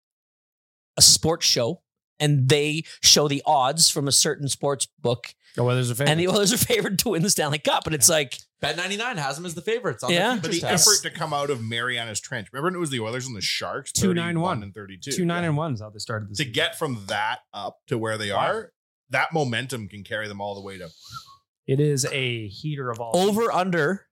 a sports show and they show the odds from a certain sports book, The Oilers are favored. and the Oilers are favored to win the Stanley Cup. And it's like, Bet ninety-nine has them as the favorites. On Yeah. the But futures the tab. effort to come out of Mariana's Trench. Remember when it was the Oilers and the Sharks? Two, nine, one. thirty-one and thirty-two. Two, nine, Yeah. and one is how they started this To get from that up to where they are, that momentum can carry them all the way to. It is a heater of all. over under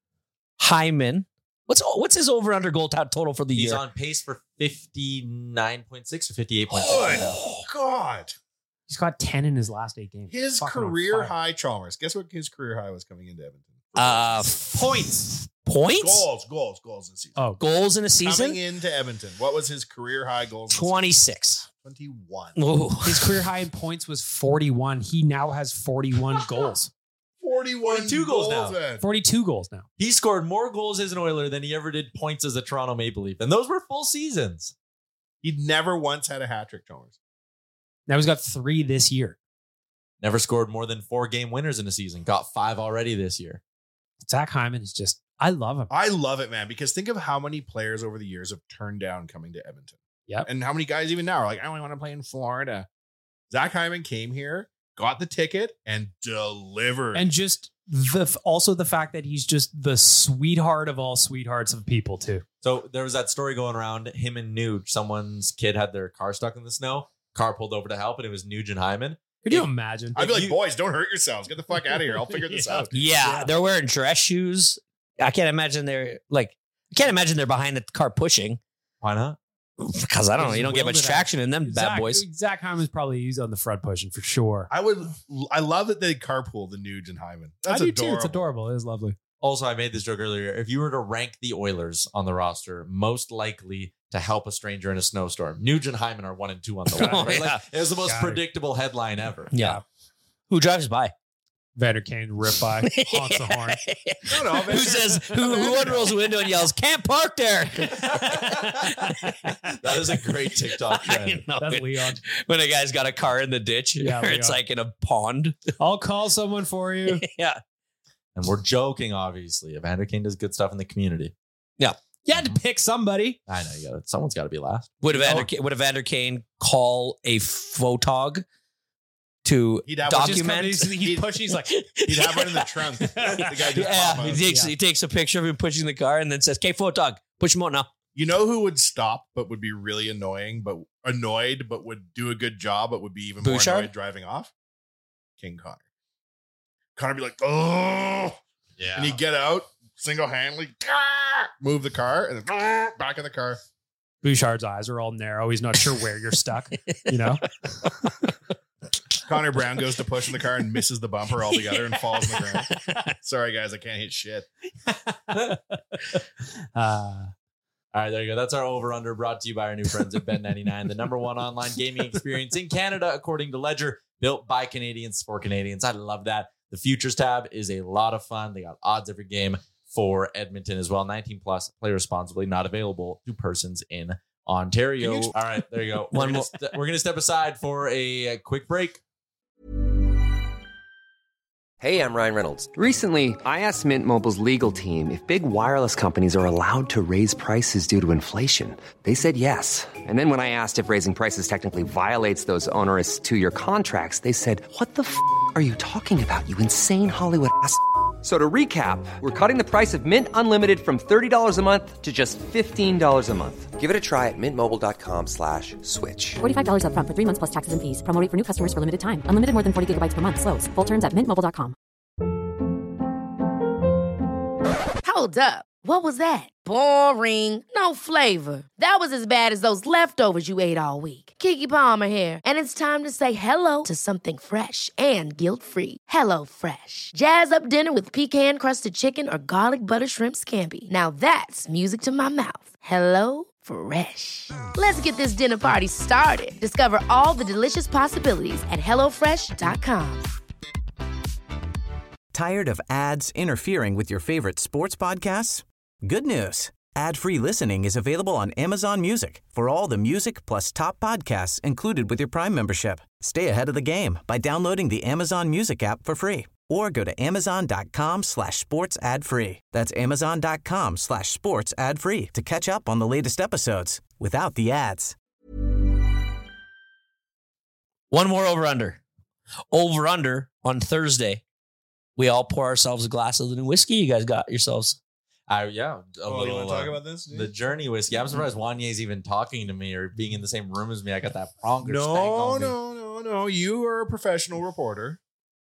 Hyman. What's what's his over under goal total for the He's year? on pace for fifty-nine point six or fifty-eight point six. Oh, God. He's got ten in his last eight games. His Fucking on career fire. high, Chalmers. Guess what his career high was coming into Edmonton? Uh, Points. Points? Goals, goals, goals in the season. Oh, Goals in a season? Coming into Edmonton, what was his career high goals? in the twenty-six. season? twenty-one. Ooh. his career high in points was forty-one. He now has forty-one goals. forty-one forty-two goals now. man. forty-two goals now. He scored more goals as an Oiler than he ever did points as a Toronto Maple Leaf. And those were full seasons. He'd never once had a hat trick, Chalmers. Now he's got three this year. Never scored more than four game winners in a season. Got five already this year. Zach Hyman is just, I love him. I love it, man, because think of how many players over the years have turned down coming to Edmonton. Yep. And how many guys even now are like, I only want to play in Florida. Zach Hyman came here, got the ticket, and delivered. And just the also the fact that he's just the sweetheart of all sweethearts of people too. So there was that story going around, him and Nuge. Someone's kid had their car stuck in the snow. Car pulled over to help, and it was Nuge and Hyman. Could you imagine? I'd be like, you- boys, don't hurt yourselves. Get the fuck out of here. I'll figure this Yeah. out. Yeah, they're wearing dress shoes. I can't imagine they're like, I can't imagine they're behind the car pushing Why not? because I don't know. You don't get much Willed it traction in them bad Zach, boys. Zach Hyman's probably he's on the front pushing for sure. I would. I love that they carpool the Nuge and Hyman. That's I do adorable. too. It's adorable. It is lovely. Also, I made this joke earlier. If you were to rank the Oilers on the roster, most likely to help a stranger in a snowstorm, Nuge and Hyman are one and two on the list. Oh, Right? yeah. Like, it was the most Got it. predictable headline ever. Yeah. Who drives by? Vander Kane rip by, honks the horn. No, no, Who says, who, who unrolls the window and yells, can't park there? That is a great TikTok trend. I know. That's Leon. When a guy's got a car in the ditch, Yeah, or it's Leon. like in a pond. I'll call someone for you. Yeah. And we're joking, obviously. Evander Kane does good stuff in the community. You had to pick somebody. I know you got it. Someone's got to be last. Would Evander, would Evander Kane call a photog to He'd have one- document? Just come- he's, he's pushing. He's like, He'd have one in the trunk. The guy just Yeah, pop he out. takes, Yeah. he takes a picture of him pushing the car and then says, okay, photog, push him out now. You know who would stop but would be really annoying, but annoyed, but would do a good job, but would be even more Bouchard? annoyed driving off? King Connor. Connor be like, oh, Yeah. and he'd get out single handedly, move the car, and then back in the car. Bouchard's eyes are all narrow. He's not sure where you're stuck. You know, Connor Brown goes to push in the car and misses the bumper altogether and falls on the ground. Sorry, guys, I can't hit shit. uh, All right, there you go. That's our over-under brought to you by our new friends at Bet ninety-nine, the number one online gaming experience in Canada, according to Ledger, built by Canadians for Canadians. I love that. The Futures tab is a lot of fun. They got odds every game for Edmonton as well. nineteen plus, play responsibly, not available to persons in Ontario. Can you- All right, there you go. One We're more- gonna st- we're going to step aside for a, a quick break. Hey, I'm Ryan Reynolds. Recently, I asked Mint Mobile's legal team if big wireless companies are allowed to raise prices due to inflation. They said yes. And then when I asked if raising prices technically violates those onerous two-year contracts, they said, "What the f*** are you talking about, you insane Hollywood ass?" So to recap, we're cutting the price of Mint Unlimited from thirty dollars a month to just fifteen dollars a month. Give it a try at mintmobile.com slash switch. forty-five dollars up front for three months plus taxes and fees. Promo rate for new customers for limited time. Unlimited more than forty gigabytes per month. Slows full terms at mint mobile dot com. Hold up. What was that? Boring. No flavor. That was as bad as those leftovers you ate all week. Keke Palmer here, and it's time to say hello to something fresh and guilt-free. Hello Fresh. Jazz up dinner with pecan-crusted chicken or garlic butter shrimp scampi. Now that's music to my mouth. Hello Fresh. Let's get this dinner party started. Discover all the delicious possibilities at hello fresh dot com. Tired of ads interfering with your favorite sports podcasts? Good news. Ad-free listening is available on Amazon Music for all the music plus top podcasts included with your Prime membership. Stay ahead of the game by downloading the Amazon Music app for free or go to amazon.com slash sports ad free. That's amazon.com slash sports ad free to catch up on the latest episodes without the ads. One more over-under. Over-under on Thursday. We all pour ourselves a glass of the new whiskey you guys got yourselves. I yeah. A oh, little, you want to talk uh, about this? The Journey whiskey. I'm surprised Wanye's even talking to me or being in the same room as me. I got that pronker stank No, on me. no, no, no. You are a professional reporter.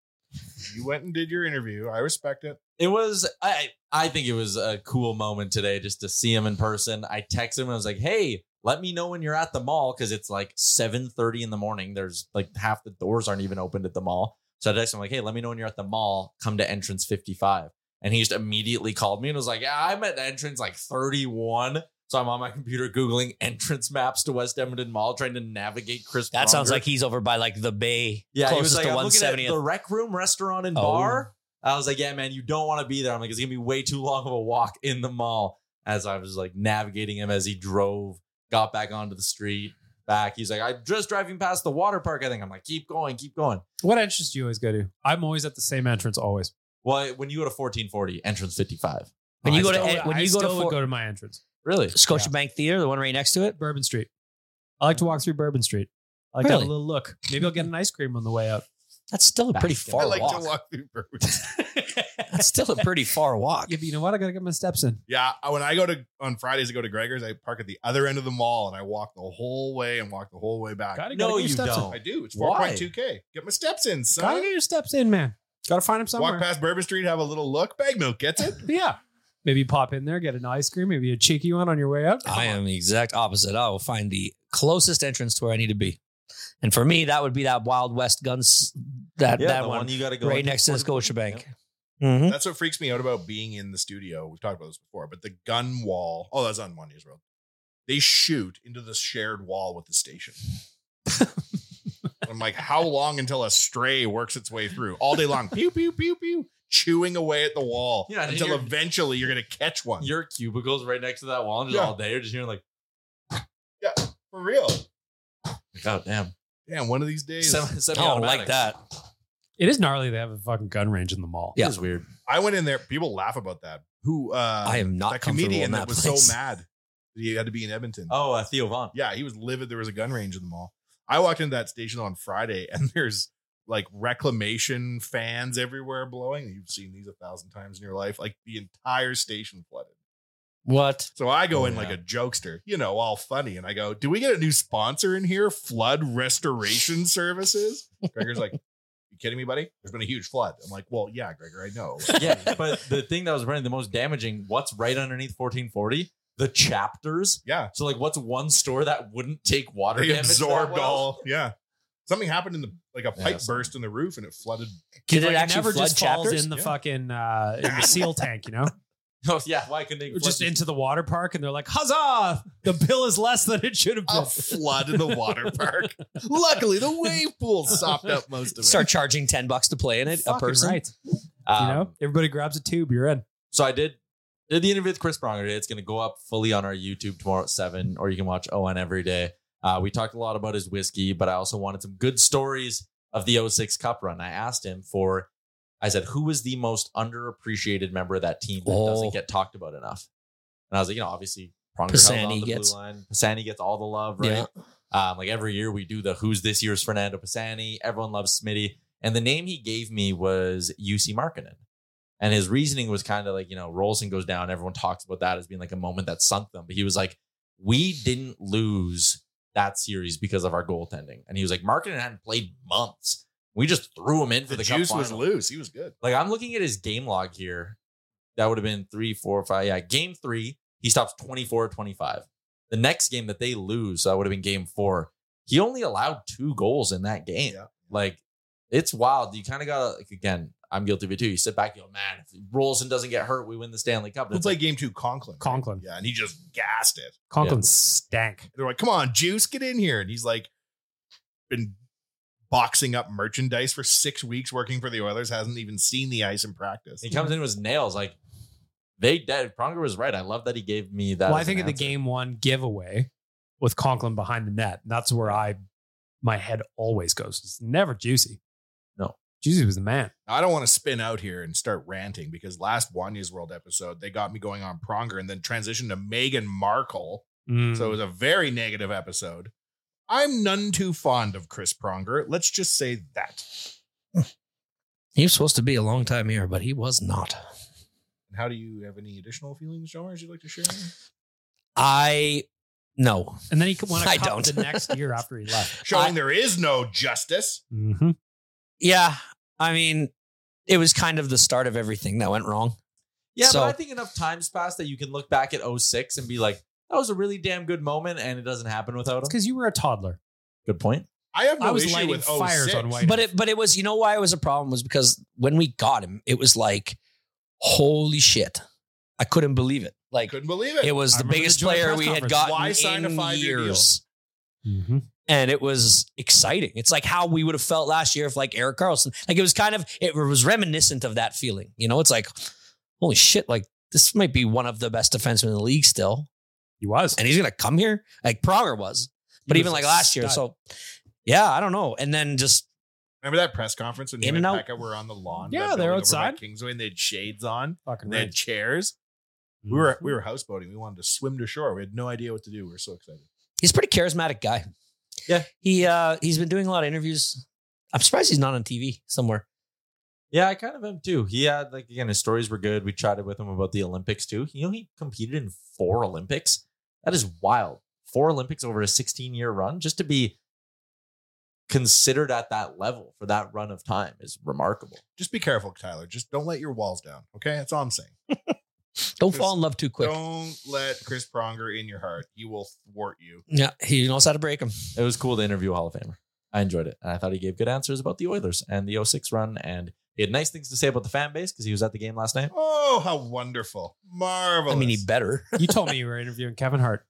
You went and did your interview. I respect it. It was, I I think it was a cool moment today just to see him in person. I texted him and I was like, hey, let me know when you're at the mall because it's like seven thirty in the morning. There's like half the doors aren't even opened at the mall. So I texted him like, hey, let me know when you're at the mall. Come to entrance fifty-five. And he just immediately called me and was like, yeah, I'm at entrance like thirty-one. So I'm on my computer Googling entrance maps to West Edmonton Mall, trying to navigate Chris That Pronger. sounds like he's over by like the Bay. Yeah, he was closest like, to I'm one looking at seventieth. the Rec Room restaurant and Oh. bar. I was like, yeah, man, you don't want to be there. I'm like, it's going to be way too long of a walk in the mall as I was like navigating him as he drove, got back onto the street, back. He's like, I'm just driving past the water park, I think. I'm like, keep going, keep going. What entrance do you always go to? I'm always at the same entrance, always. Well, when you go to fourteen forty, entrance fifty-five. When you I go to still- when I you go to still would four, go to my entrance. Really? Scotiabank Theater, the one right next to it, Bourbon Street. I like to walk through Bourbon Street. I like to have Really? a little look. Maybe I'll get an ice cream on the way up. That's still a pretty That's far I like walk. to walk through Bourbon. That's still a pretty far walk. Yeah, but you know what? I gotta get my steps in. Yeah, when I go to on Fridays, I go to Gregor's. I park at the other end of the mall and I walk the whole way and walk the whole way back. Gotta, No, gotta get your you steps don't. I do. It's Why? four point two K. Get my steps in, In. son. Gotta get your steps in, man. Gotta find them somewhere. Walk past Bourbon Street, have a little look. Bag milk gets it. Yeah. Maybe pop in there, get an ice cream, maybe a cheeky one on your way out. I am the exact opposite. I will find the closest entrance to where I need to be. And for me, that would be that Wild West Guns, that, Yeah, that the one, one you gotta go right into next to the forty. Scotiabank. Yep. Mm-hmm. That's what freaks me out about being in the studio. We've talked about this before, but the gun wall. Oh, that's on One News Road. They shoot into the shared wall with the station. I'm like, how long until a stray works its way through? All day long, pew pew pew pew, chewing away at the wall Yeah, and until you're- eventually you're gonna catch one. Your cubicle's right next to that wall, and just Yeah. all day you're just hearing like, Yeah, for real. God damn. Damn, one of these days. Sem- Oh, like semi-automatics. that. It is gnarly. They have a fucking gun range in the mall. Yeah. It is weird. I went in there. People laugh about that. Who? Uh, I am not that comfortable comedian in that, that was place. so mad that he had to be in Edmonton. Oh, uh, Theo Vaughn. Yeah, he was livid. There was a gun range in the mall. I walked into that station on Friday, and there's like reclamation fans everywhere blowing. You've seen these a thousand times in your life. Like the entire station flooded. What? So I go Oh, in yeah. like a jokester, you know, all funny, and I go, "Do we get a new sponsor in here? Flood Restoration Services?" Gregor's like, "You kidding me, buddy? There's been a huge flood." I'm like, "Well, yeah, Gregor, I know." Yeah, but the thing that was running the most damaging, what's right underneath fourteen forty? The chapters. Yeah. So like, what's one store that wouldn't take water They damage? that absorbed well? all. Yeah. Something happened in the like a Yeah, pipe something. burst in the roof and it flooded. Did Like, it actually never flood just falls chapters? in the Yeah. fucking uh, in the seal tank, you know? Oh yeah, why couldn't they Or just flood into the water park, and they're like, "Huzzah! The bill is less than it should have been." A flood in the water park. Luckily, the wave pool sopped up most of it. Start charging ten bucks to play in it. A Fucking person. right? Um, You know, everybody grabs a tube. You're in. So I did did the interview with Chris Pronger today. It's going to go up fully on our YouTube tomorrow at seven, or you can watch O N every day. Uh, we talked a lot about his whiskey, but I also wanted some good stories of the oh six Cup run. I asked him for I said, who was the most underappreciated member of that team that Oh. doesn't get talked about enough? And I was like, you know, obviously Pronger Pisani held on the gets- blue line. Pisani gets all the love, right? Um, like every year we do the who's this year's Fernando Pisani. Everyone loves Smitty. And the name he gave me was U C Markkanen. And his reasoning was kind of like, you know, Rolson goes down. Everyone talks about that as being like a moment that sunk them. But he was like, we didn't lose that series because of our goaltending. And he was like, Markkanen hadn't played months. We just threw him in for The the, juice cup was final. loose. He was good. Like I'm looking at his game log here. That would have been three, four, five. Yeah, game three, he stops twenty-four twenty-five. The next game that they lose, so that would have been game four. He only allowed two goals in that game. Yeah. Like it's wild. You kind of gotta like again. I'm guilty of it too. You sit back, you go, man, if Rolson doesn't get hurt, we win the Stanley Cup. Who It's played like, game two? Conklin. right? Conklin. Yeah, and he just gassed it. Conklin Yeah. stank. They're like, come on, Juice, get in here. And he's like, been boxing up merchandise for six weeks working for the Oilers, hasn't even seen the ice in practice. he comes in with his nails. Like they dead. Pronger was right. I love that he gave me that. Well, I as think an of the answer. game one giveaway with Conklin behind the net. That's where I, my head always goes. It's never Juicy. No. Juicy was the man. I don't want to spin out here and start ranting because last Wanya's World episode, they got me going on Pronger and then transitioned to Meghan Markle. Mm. So it was a very negative episode. I'm none too fond of Chris Pronger. Let's just say that. He was supposed to be a long time here, but he was not. And how do you have any additional feelings, Jomars, you'd like to share? I no. And then he won a I cup don't. the next year after he left. Showing I- there is no justice. Mm-hmm. Yeah, I mean, it was kind of the start of everything that went wrong. Yeah, So- but I think enough times passed that you can look back at oh six and be like, that was a really damn good moment, and it doesn't happen without him. It's because you were a toddler. Good point. I have no I was issue lighting with oh fires six. on White. But it but it was, you know why it was a problem was because when we got him, it was like, holy shit. I couldn't believe it. Like Couldn't believe it. it was I the remember the biggest joint player press we had conference. gotten Why sign a in five-year deal? years. Mm-hmm. And it was exciting. It's like how we would have felt last year if like Eric Carlson, like it was kind of, it was reminiscent of that feeling. You know, it's like, holy shit, like this might be one of the best defensemen in the league still. He was. And he's going to come here like Pronger was, but He even was like a last year. stud. So yeah, I don't know. And then just, Remember that press conference when In him and and out. Pekka were on the lawn? Yeah, that they're building over by outside. Kingsway, and they had shades on. Fucking And they had right. chairs. We were we were houseboating. We wanted to swim to shore. We had no idea what to do. We were so excited. he's a pretty charismatic guy. Yeah. He, uh, he's been doing a lot of interviews. I'm surprised he's not on T V somewhere. Yeah, I kind of am too. He had, like, again, his stories were good. We chatted with him about the Olympics too. You know, he competed in four Olympics. That is wild. Four Olympics over a sixteen year run, just to be considered at that level for that run of time is remarkable. Just be careful, Tyler. Just don't let your walls down. Okay, that's all I'm saying. Don't fall in love too quick. Don't let Chris Pronger in your heart. He will thwart you. Yeah, he knows how to break them. It was cool to interview a Hall of Famer. I enjoyed it. And I thought he gave good answers about the Oilers and the oh six run. And he had nice things to say about the fan base because he was at the game last night. Oh, how wonderful. Marvelous. I mean, he better. You told me you were interviewing Kevin Hart.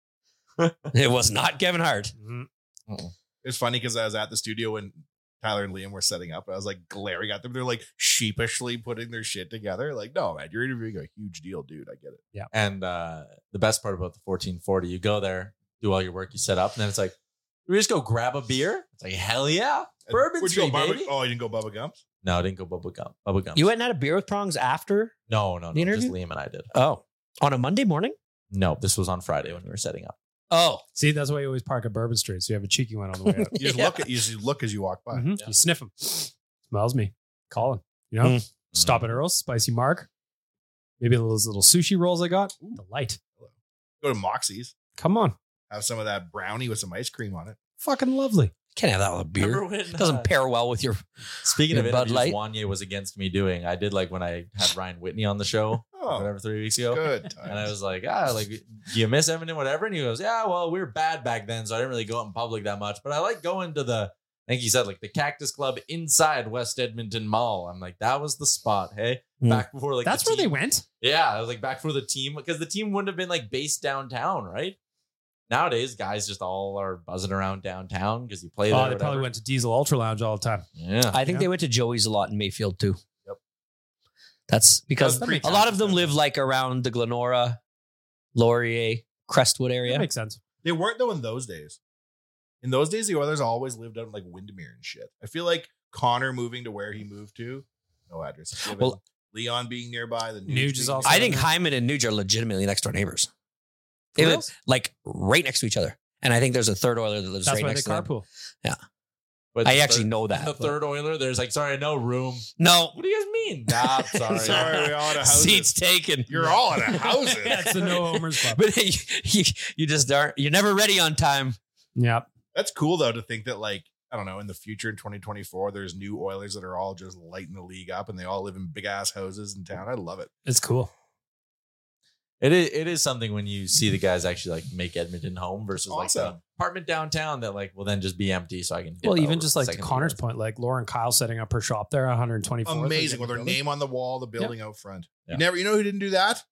It was not Kevin Hart. Mm-hmm. It was funny because I was at the studio when Tyler and Liam were setting up. I was like glaring at them. They're like sheepishly putting their shit together. Like, no, man, you're interviewing a huge deal, dude. I get it. Yeah. And uh, the best part about the fourteen forty, you go there, do all your work, you set up, and then it's like, we just go grab a beer. It's like, hell yeah. Bourbon Where'd you go, Street, Bubba? baby. Oh, you didn't go Bubba Gumps? No, I didn't go Bubba Gum. Bubba Gum. You went and had a beer with Prongs after? No, no, The no. Just interview? Liam and I did. Oh, on a Monday morning? No, this was on Friday when we were setting up. Oh, See, that's why you always park at Bourbon Street. So you have a cheeky one on the way out. You just Yeah. look at you just look as you walk by. Mhm. You sniff him. Smells me. Call him. You know? Mm. Stop at Earl's, Spicy Mark. Maybe those little sushi rolls I got. Delight. Go to Moxie's. Come on. Have some of that brownie with some ice cream on it. Fucking lovely. can't have that with a beer. Remember when, It doesn't uh, pair well with your. Speaking your of Bud interviews, Light. Wanye was against me doing. I did like when I had Ryan Whitney on the show, Oh, whatever, three weeks ago. good. And I was like, ah, like, do you miss Edmonton, whatever? And he goes, yeah, well, we were bad back then, so I didn't really go out in public that much. But I like going to the, I think he said, like the Cactus Club inside West Edmonton Mall. I'm like, that was the spot, hey? Mm. Back before, like, That's the where they team- went. Yeah, I was like, back for the team, because the team wouldn't have been like based downtown, right? Nowadays, guys just all are buzzing around downtown because you play there. Oh, or they whatever. probably went to Diesel Ultra Lounge all the time. Yeah. I think Yeah. they went to Joey's a lot in Mayfield too. Yep. That's because That makes a lot sense. of them live like around the Glenora, Laurier, Crestwood area. That makes sense. They weren't though in those days. In those days, the Oilers always lived out in like Windermere and shit. I feel like Connor moving to where he moved to No address. Given. Well, Leon being nearby. The Nuge is also. I think Hyman and Nuge are legitimately next door neighbors. They live like right next to each other. And I think there's a third Oiler that lives That's right why next they to them. carpool. Yeah. But I the actually third- know that. The but- third Oiler, there's like, sorry, no room. No. What do you guys mean? Nah, sorry. Sorry, we all out of houses. Seats taken. You're all out of houses. That's the no homers club. But you, you, you just aren't, you're never ready on time. Yep. That's cool though to think that like I don't know in the future in twenty twenty-four there's new Oilers that are all just lighting the league up and they all live in big ass houses in town. I love it. It's cool. It is, it is something when you see the guys actually like make Edmonton home versus like Awesome. the apartment downtown that like will then just be empty so I can. dip Well, even over just like to second Connor's unit. point, like Lauren Kyle setting up her shop there, one twenty-four. Amazing with her name on the wall, the building out front. Yeah. You never, you know who didn't do that?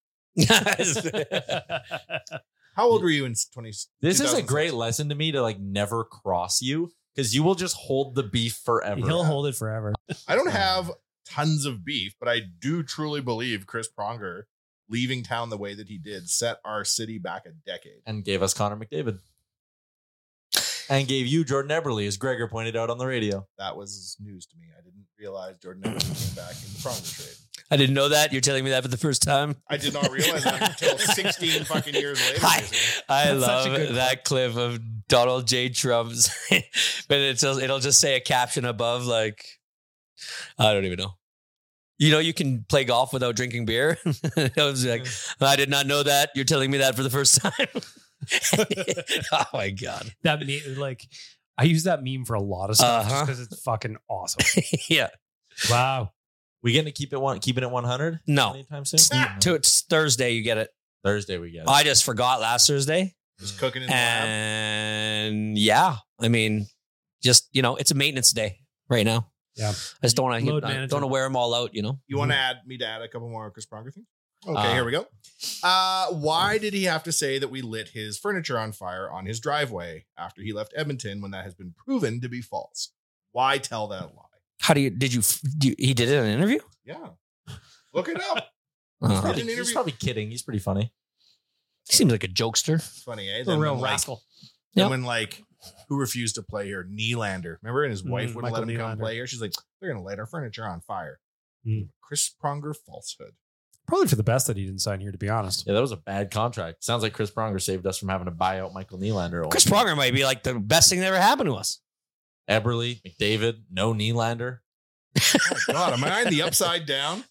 How old were you in twenty? This is a 2006? great lesson to me to like never cross you because you will just hold the beef forever. He'll hold it forever. I don't have tons of beef, but I do truly believe Chris Pronger leaving town the way that he did set our city back a decade. And gave us Connor McDavid. And gave you Jordan Eberle, as Gregor pointed out on the radio. That was news to me. I didn't realize Jordan Eberle came back in the Pronger trade. I didn't know that. You're telling me that for the first time. I did not realize that until sixteen fucking years later. I, I That's such a love good that clip of Donald J. Trump's, but it'll, it'll just say a caption above, like, I don't even know. You know, you can play golf without drinking beer. I was like, I did not know that. You're telling me that for the first time. Oh my God. That me like I use that meme for a lot of stuff Uh-huh. just because it's fucking awesome. Yeah. Wow. We going to keep it one, keeping it one hundred? No. Anytime soon? To it's Thursday, you get it. Thursday we get it. I just forgot last Thursday. Just cooking in the lab. And yeah, I mean, just, you know, it's a maintenance day right now. Yeah. I just don't want Load to management. don't want to wear them all out, you know? You want to add me to add a couple more Chris Pronger things? Okay, Uh, here we go. Uh, why did he have to say that we lit his furniture on fire on his driveway after he left Edmonton when that has been proven to be false? Why tell that lie? How do you, did you, do you he did it in an interview? Yeah. Look it up. Uh, Probably- an he's interview. probably kidding. He's pretty funny. he seems like a jokester. It's funny, eh? A Then real when, like, rascal. then Yep. when like who refused to play here? Nylander. Remember? And his Mm, wife wouldn't Michael let him come Nylander. play here. She's like, they're gonna light our furniture on fire. Mm. Chris Pronger falsehood. Probably for the best that he didn't sign here, to be honest. Yeah, that was a bad contract. Sounds like Chris Pronger saved us from having to buy out Michael Nylander. Chris Pronger might be like the best thing that ever happened to us. Eberle, McDavid, no Nylander. Oh God, am I in the upside down?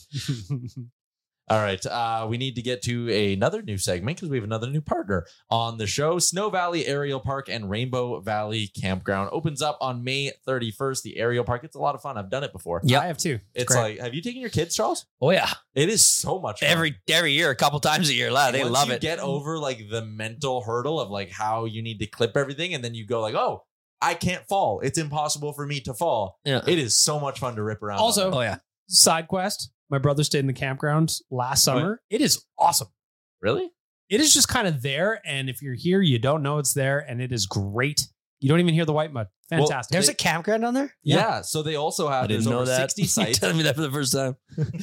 All right. Uh, we need to get to another new segment because we have another new partner on the show. Snow Valley Aerial Park and Rainbow Valley Campground opens up on May thirty-first. The aerial park. It's a lot of fun. I've done it before. Yeah. I have too. It's great. like, have you taken your kids, Charles? Oh yeah. It is so much fun. Every every year, a couple times a year. Lad, they Once love you it. Get over like the mental hurdle of like how you need to clip everything, and then you go like, oh, I can't fall. It's impossible for me to fall. Yeah. It is so much fun to rip around. Also- on Oh yeah. Side quest. My brother stayed in the campground last summer. It is awesome. it. Really? It is just kind of there. And if you're here, you don't know it's there. And it is great. You don't even hear the white mud. Fantastic. There's a campground on there? Yeah. So they also have I didn't there's know over that. sixty You're sites. telling me that for the first time.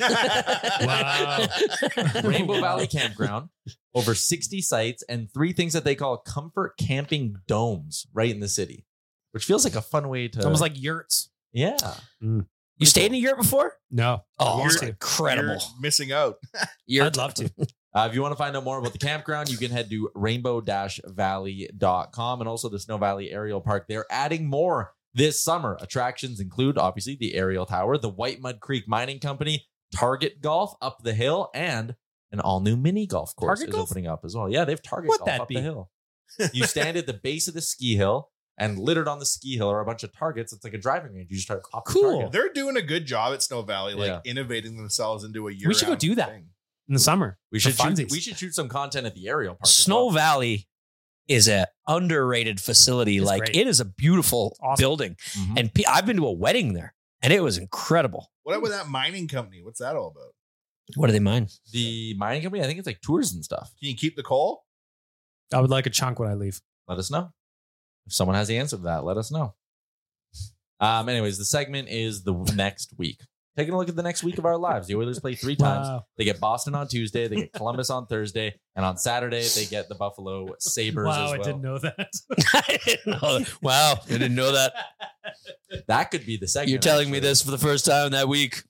Wow. Rainbow Valley Campground, over sixty sites, and three things that they call comfort camping domes right in the city, which feels like a fun way to It's almost like yurts. yeah. You stayed in a yurt before? No. Oh, Yurt. it's incredible. You're missing out. Yurt. I'd love to. Uh, if you want to find out more about the campground, you can head to rainbow dash valley dot com and also the Snow Valley Aerial Park. They're adding more this summer. Attractions include, obviously, the Aerial Tower, the White Mud Creek Mining Company, Target Golf up the hill, and an all-new mini golf course Target is golf? opening up as well. Yeah, they have Target What'd Golf that up be? the hill. You stand at the base of the ski hill, and littered on the ski hill are a bunch of targets. It's like a driving range. You just try to pop the Cool. target. They're doing a good job at Snow Valley, like Yeah. innovating themselves into a year. We should go do that. Thing. In the summer. We For should shoot, funsies. we should shoot some content at the aerial park. as Snow well. Valley is a underrated facility. It's like great. it is a beautiful Awesome. building, Mhm. and pe- I've been to a wedding there, and it was incredible. What about that mining company? What's that all about? What do they mine? The mining company, I think it's like tours and stuff. Can you keep the coal? I would like a chunk when I leave. Let us know. If someone has the answer to that, let us know. Um, anyways, the segment is the next week. Taking a look at the next week of our lives. The Oilers play three times. Wow. They get Boston on Tuesday, they get Columbus on Thursday, and on Saturday they get the Buffalo Sabres Wow, as well. I didn't know that. I didn't know that. Wow, I didn't know that. That could be the segment. You're telling me actually. this for the first time that week.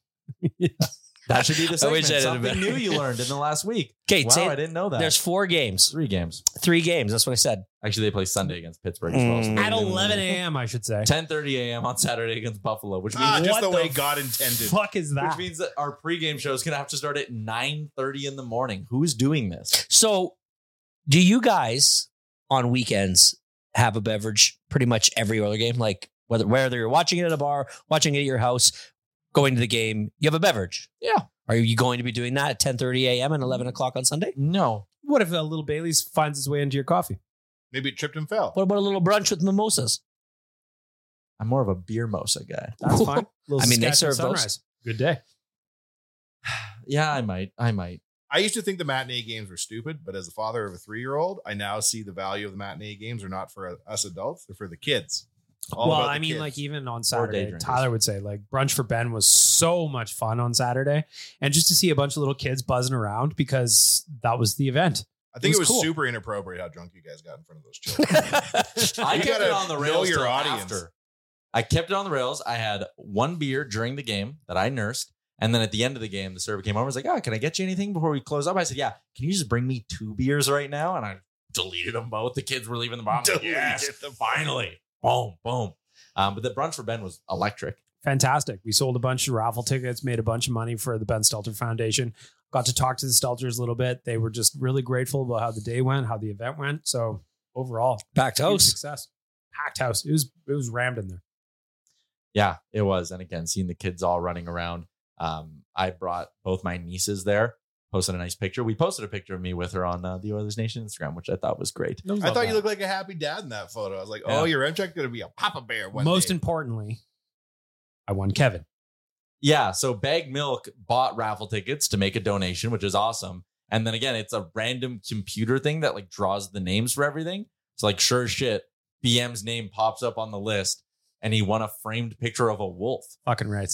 yeah. That should be the I wish segment. I didn't Something have- new you learned in the last week. Okay, wow, say- I didn't know that. There's four games. Three games. Three games. That's what I said. Actually, they play Sunday against Pittsburgh as well. So At eleven a.m., I should say. ten thirty a.m. on Saturday against Buffalo, which means Ah, just What the way the God intended. Fuck is that? which means that our pregame show is going to have to start at nine thirty in the morning. Who's doing this? So, do you guys on weekends have a beverage pretty much every other game? Like whether whether you're watching it at a bar, watching it at your house, going to the game, you have a beverage. Yeah. Are you going to be doing that at ten thirty a.m. and eleven o'clock on Sunday? No. What if a little Bailey's finds its way into your coffee? Maybe it tripped and fell. What about a little brunch with mimosas? I'm more of a beer mosa guy. That's fine. Little I mean, they Saskatchewan serve those. sunrise. Good day. Yeah, I might. I might. I used to think the matinee games were stupid, but as a father of a three-year-old, I now see the value of the matinee games are not for us adults; they're for the kids. All well, about the I mean, kids. like even on day Saturday, drinkers. Tyler would say like brunch for Ben was so much fun on Saturday, and just to see a bunch of little kids buzzing around because that was the event. I think it was, cool. super inappropriate how drunk you guys got in front of those children. I You kept gotta it on the know rails your till audience. after. I kept it on the rails. I had one beer during the game that I nursed. And then at the end of the game, the server came over and was like, oh, can I get you anything before we close up? I said, yeah. Can you just bring me two beers right now? And I deleted them both. The kids were leaving the bar. Like, yes, finally. Boom, boom. Um, but the brunch for Ben was electric. Fantastic. We sold a bunch of raffle tickets, made a bunch of money for the Ben Stelter Foundation. Got to talk to the Stelters a little bit. They were just really grateful about how the day went, how the event went. So overall, Packed huge house. success. Packed house. It was it was rammed in there. Yeah, it was. And again, seeing the kids all running around. Um, I brought both my nieces there, posted a nice picture. We posted a picture of me with her on uh, the Oilers Nation Instagram, which I thought was great. I thought you looked like a happy dad in that photo. I was like, Yeah. oh, your Remcheck going to be a Papa Bear one Most day. importantly, I won Kevin. Yeah, so Bag Milk bought raffle tickets to make a donation, which is awesome. And then again, it's a random computer thing that like draws the names for everything. It's like, sure as shit, B M's name pops up on the list and he won a framed picture of a wolf. Fucking right.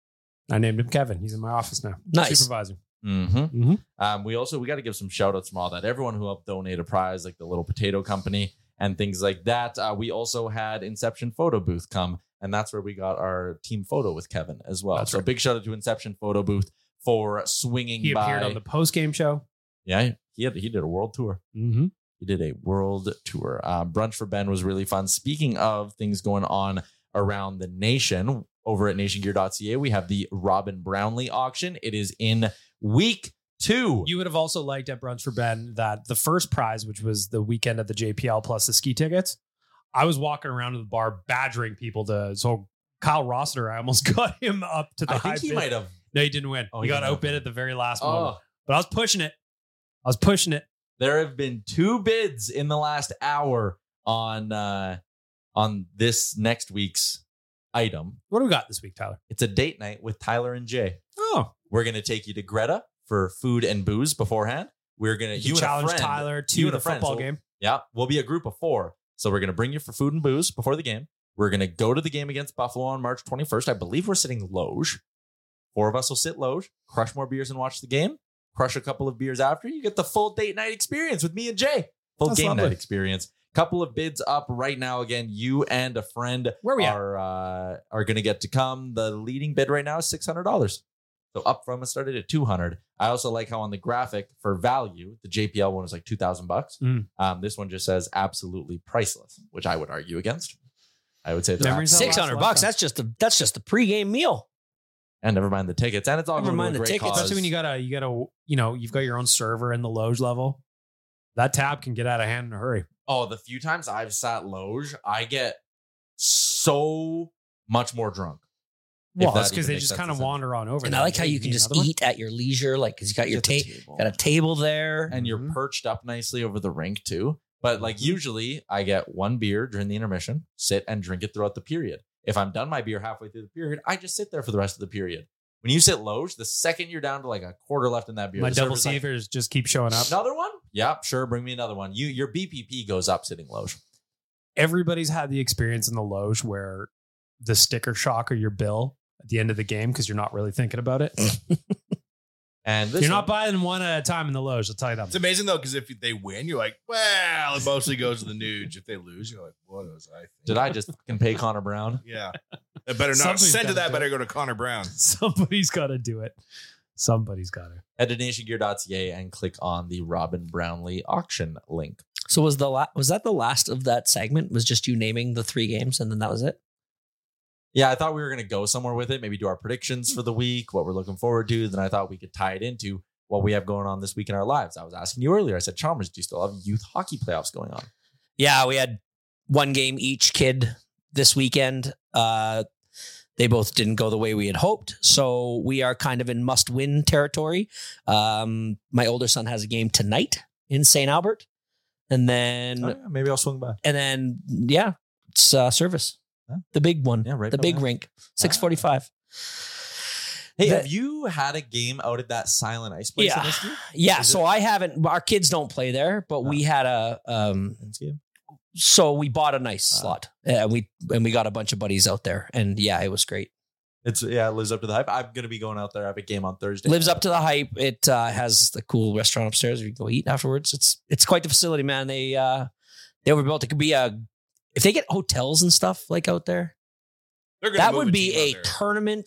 I named him Kevin. He's in my office now. Nice. Supervisor. Mm-hmm. Mm-hmm. Um, we also, we got to give some shout outs from all that. Everyone who helped donate a prize, like the Little Potato Company and things like that. Uh, we also had Inception Photo Booth come, and that's where we got our team photo with Kevin as well. That's so right. big shout out to Inception Photo Booth for swinging He by. appeared on the post-game show. Yeah, he had, he did a world tour. Mm-hmm. He did a world tour. Uh, Brunch for Ben was really fun. Speaking of things going on around the nation, over at nation gear dot c a, we have the Robin Brownlee auction. It is in week two. You would have also liked at Brunch for Ben that the first prize, which was the weekend at the J P L plus the ski tickets, I was walking around to the bar badgering people to. So Kyle Rossiter, I almost got him up to the I high think he bid. might have. No, he didn't win. Oh, he he got didn't outbid win. at the very last Oh. moment. But I was pushing it. I was pushing it. There have been two bids in the last hour on uh, on this next week's item. What do we got this week, Tyler? It's a date night with Tyler and Jay. Oh, We're going to take you to Greta for food and booze beforehand. We're going to you, you and a challenge friend- Tyler to you and the a friend. football So- game. Yeah, we'll be a group of four. So we're going to bring you for food and booze before the game. We're going to go to the game against Buffalo on March twenty-first. I believe we're sitting loge. Four of us will sit loge, crush more beers and watch the game, crush a couple of beers after. You get the full date night experience with me and Jay. Full That's game lovely. night experience. Couple of bids up right now. Again, you and a friend Where we at? are uh, are going to get to come. The leading bid right now is six hundred dollars. So up from it started at two hundred. I also like how on the graphic for value, the J P L one was like two thousand bucks. Mm. Um, this one just says absolutely priceless, which I would argue against. I would say that. Memories of Six hundred bucks. That's just a that's just a pregame meal. And never mind the tickets. And it's all Never going to mind a the great tickets. cause. Especially when you gotta, you gotta, you know, you've got your own server in the loge level. That tab can get out of hand in a hurry. Oh, the few times I've sat loge, I get so much more drunk. If Well, that that's because even they makes just sense kind of to say. wander on over. And there. I like how Hey, you can need just another one? eat at your leisure, like because you got your Get the ta- table. got a table there. And you're Mhm. perched up nicely over the rink too. But like usually I get one beer during the intermission, sit and drink it throughout the period. If I'm done my beer halfway through the period, I just sit there for the rest of the period. When you sit loge, the second you're down to like a quarter left in that beer, My the double server's like, savers just keep showing up. another one? Yeah, sure. Bring me another one. You your B P P goes up sitting loge. Everybody's had the experience in the loge where the sticker shock of your bill at the end of the game because you're not really thinking about it. And this You're one- not buying one at a time in the loge. I'll tell you that. It's amazing though, because if they win, you're like, well, it mostly goes to the Nuge. If they lose, you're like, what was I thinking? Did I just fucking pay Connor Brown? Yeah. It better not Somebody's send to gotta that. do Better it. go to Connor Brown. Somebody's got to do it. Somebody's got to. Head to nation gear dot c a and click on the Robin Brownlee auction link. So was the la- was that the last of that segment? Was just you naming the three games and then that was it? Yeah, I thought we were going to go somewhere with it. Maybe do our predictions for the week, what we're looking forward to. Then I thought we could tie it into what we have going on this week in our lives. I was asking you earlier. I said, Chalmers, do you still have youth hockey playoffs going on? Yeah, we had one game each kid this weekend. Uh, they both didn't go the way we had hoped. So we are kind of in must-win territory. Um, my older son has a game tonight in Saint Albert. And then... Oh, yeah, maybe I'll swing by. And then, yeah, it's uh, service. Huh? The big one. Yeah, right the by big that. rink. six forty-five. Hey, The- have you had a game out at that Silent Ice place? Yeah. in this year? Yeah, Is so it- I haven't... Our kids don't play there, but we had a... Um, so we bought a nice slot. And we and we got a bunch of buddies out there. And yeah, it was great. It's yeah, it lives up to the hype. I'm going to be going out there. I have a game on Thursday. Lives up to the hype. It uh, has the cool restaurant upstairs where you can go eat afterwards. It's it's quite the facility, man. They uh, they overbuilt. It could be a if they get hotels and stuff like out there. They're gonna That move would a be team out a there. tournament,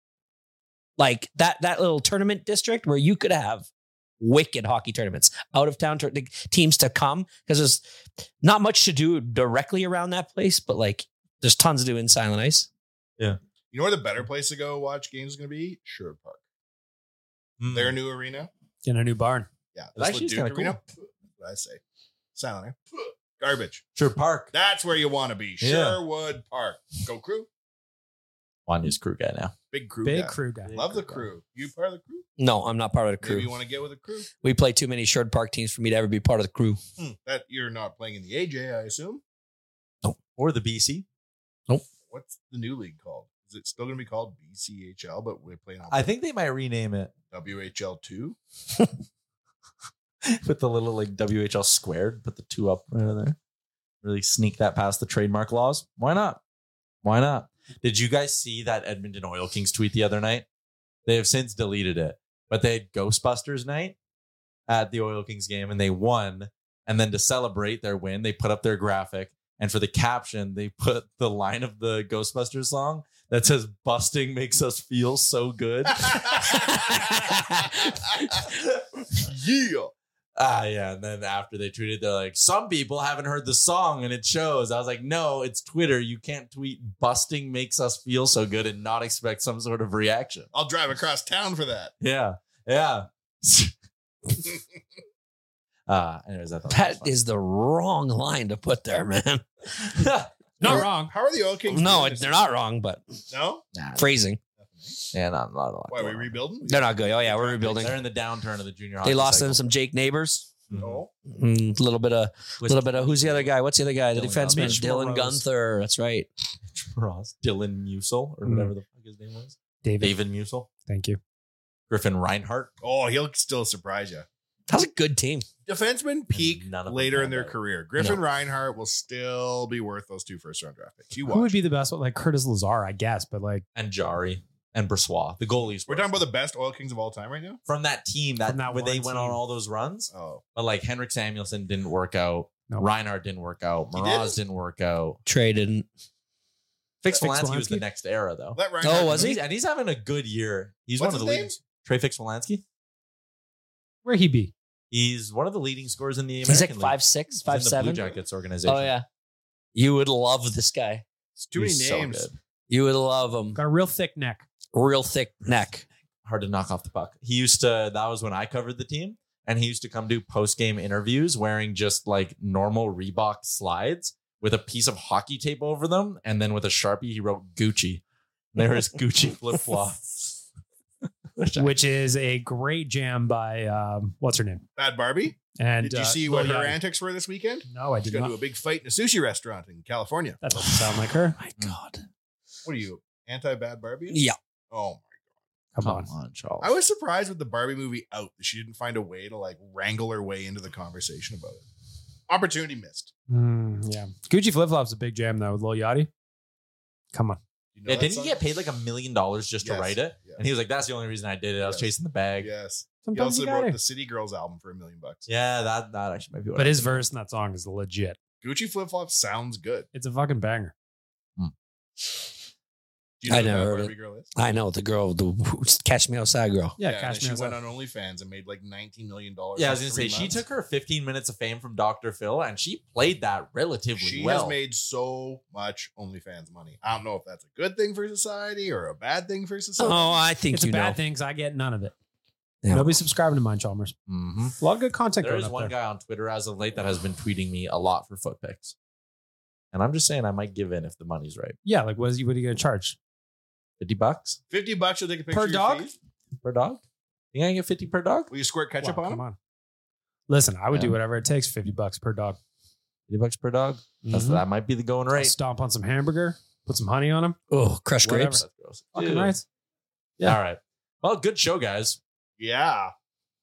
like that that little tournament district where you could have wicked hockey tournaments, out of town tur- teams to come because there's not much to do directly around that place, but like there's tons to do in Silent Ice. Yeah. You know where the better place to go watch games is going to be? Sherwood Park. Mm. Their new arena. In a new barn. Yeah. It actually is Leduc kinda Arena. What did I say? Silent. eh? Garbage. Sherwood Park. That's where you want to be. Yeah. Sherwood Park. Go Crew. Wanya's crew guy now. Big crew Big guy. crew guy. Love the crew. You part of the crew? No, I'm not part of the crew. Maybe you want to get with the crew? We play too many Sherwood Park teams for me to ever be part of the crew. Hmm. That you're not playing in the A J, I assume. Or the B C. What's the new league called? Is it still going to be called B C H L, but we're playing on I think they might rename it W H L two? with the little like W H L squared. Put the two up right in there. Really sneak that past the trademark laws. Why not? Why not? Did you guys see that Edmonton Oil Kings tweet the other night? They have since deleted it, but they had Ghostbusters night at the Oil Kings game and they won. And then to celebrate their win, they put up their graphic. And for the caption, they put the line of the Ghostbusters song that says, "Busting makes us feel so good." Yeah. Ah, yeah. And then after they tweeted, they're like, some people haven't heard the song and it shows. I was like, no, it's Twitter. You can't tweet "busting makes us feel so good" and not expect some sort of reaction. I'll drive across town for that. Yeah. Yeah. uh, anyways, I thought That is the wrong line to put there, man. Not How- wrong. How are the Oil Kings? No, doing it, this they're year? not wrong, but No? Nah, phrasing. yeah, not, not a lot. Why are we going on. rebuilding? They're not good. Oh, yeah, we're rebuilding. They're in the downturn of the junior They hockey lost cycle. them some Jake Neighbors. No. A little bit of, little bit of, who's the other guy? What's the other guy? The Dylan defenseman, Mitch Dylan Moroz. Gunther. That's right. Ross, Dylan Musel, or Mm. whatever the fuck his name was. David. David Musel. Thank you. Griffin Reinhart. Oh, he'll still surprise you. That's a good team. Defensemen peak None of them later in panned their out. career. Griffin No. Reinhart will still be worth those two first round draft picks. You watch. Who would be the best one? Like Curtis Lazar, I guess, but like And Jari. And Bressois. The goalies. We're talking about the best Oil Kings of all time right now? from that team that, From that where they one went on team. all those runs. Oh. But like Henrik Samuelsson didn't work out. No. Reinhardt didn't work out. He Mraz didn't? didn't work out. Traded. Fix Fix Volansky was the Volansky? next era though. Let Reinhart Oh, was And he? he's, and he's having a good year. He's What's one of the his leading. name? Trey Fix Volansky. where he be? He's one of the leading scorers in the He's American like five League. six, He's five in the seven. Blue Jackets organization. Oh yeah, you would love this guy. It's too many He's so names. good. You would love him. Got a real thick neck. Real thick neck. Hard to knock off the puck. He used to, that was when I covered the team, and he used to come do post-game interviews wearing just like normal Reebok slides with a piece of hockey tape over them, and then with a Sharpie he wrote Gucci. There is Gucci flip-flops. Which is a great jam by um, what's her name? Bad Barbie? And Did you uh, see what Lil her Yachty. antics were this weekend? No, I She's did going not. to do a big fight in a sushi restaurant in California. That doesn't sound like her. My God. What are you, anti-Bad Barbie? Yeah. Oh, Come Come on. on, Charles. I was surprised with the Barbie movie out that she didn't find a way to like wrangle her way into the conversation about it. Opportunity missed. Mm, yeah. Gucci flip flops a big jam though with Lil Yachty. Come on. You know Yeah, that didn't song? he get paid like a million dollars just to Yes, write it? yes. And he was like, that's the only reason I did it. I was Yes. chasing the bag. Yes. He Sometimes also you wrote gotta. the City Girls album for a million bucks. Yeah, that that actually might be what But I his did. verse in that song is legit. Gucci flip flops sounds good. It's a fucking banger. Do you know I who never that heard Barbie it. girl is? I know the girl, the Catch Me Outside girl. Yeah, and Cash then Me she went Outside. on OnlyFans and made like nineteen million dollars. Yeah, I in was gonna say three she months. took her fifteen minutes of fame from Doctor Phil, and she played that relatively She well. has made so much OnlyFans money. I don't know if that's a good thing for society or a bad thing for society. Oh, I think It's a you bad know. thing 'cause I get none of it. Yeah. Nobody's subscribing to mine, Chalmers. Mm-hmm. A lot of good content There going is up one there. guy on Twitter as of late that has been tweeting me a lot for foot pics, and I'm just saying I might give in if the money's right. Yeah, like what is he? What are you going to charge Fifty bucks fifty bucks, you'll take a picture per of your dog? feet? per dog. You gonna get fifty per dog? Will you squirt ketchup Wow, on come them? on. Listen, I would Yeah. do whatever it takes. Fifty bucks per dog. Fifty bucks per dog. That's, Mhm. That might be the going I'll rate. Stomp on some hamburger. Put some honey on them. Oh, crushed Whatever. grapes. That's gross. Fucking Ew. right. Yeah. All right. Well, good show, guys. Yeah.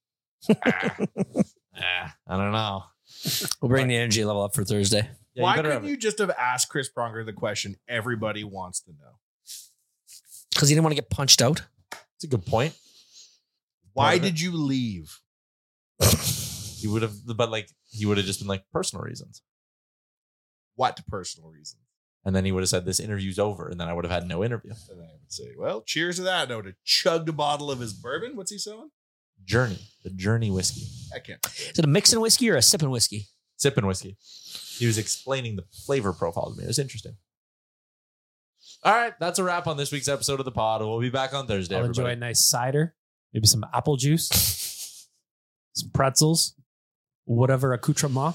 Ah, I don't know. We'll bring the energy level up for Thursday. Yeah, Why you better couldn't have you just have asked Chris Pronger the question everybody wants to know? Because he didn't want to get punched out. It's a good point. Why Part of it. did you leave? He would have, but like he would have just been like personal reasons, What personal reason? and then he would have said this interview's over, and then I would have had no interview. And I would say, well, cheers to that. No, to chugged a bottle of his bourbon. What's he selling? Journey, the Journey whiskey, I can't. Is it a mixing whiskey or a sipping whiskey? sipping whiskey. He was explaining the flavor profile to me. It was interesting. All right, that's a wrap on this week's episode of the pod. We'll be back on Thursday. I'll enjoy a everybody. nice cider, maybe some apple juice, some pretzels, whatever accoutrement.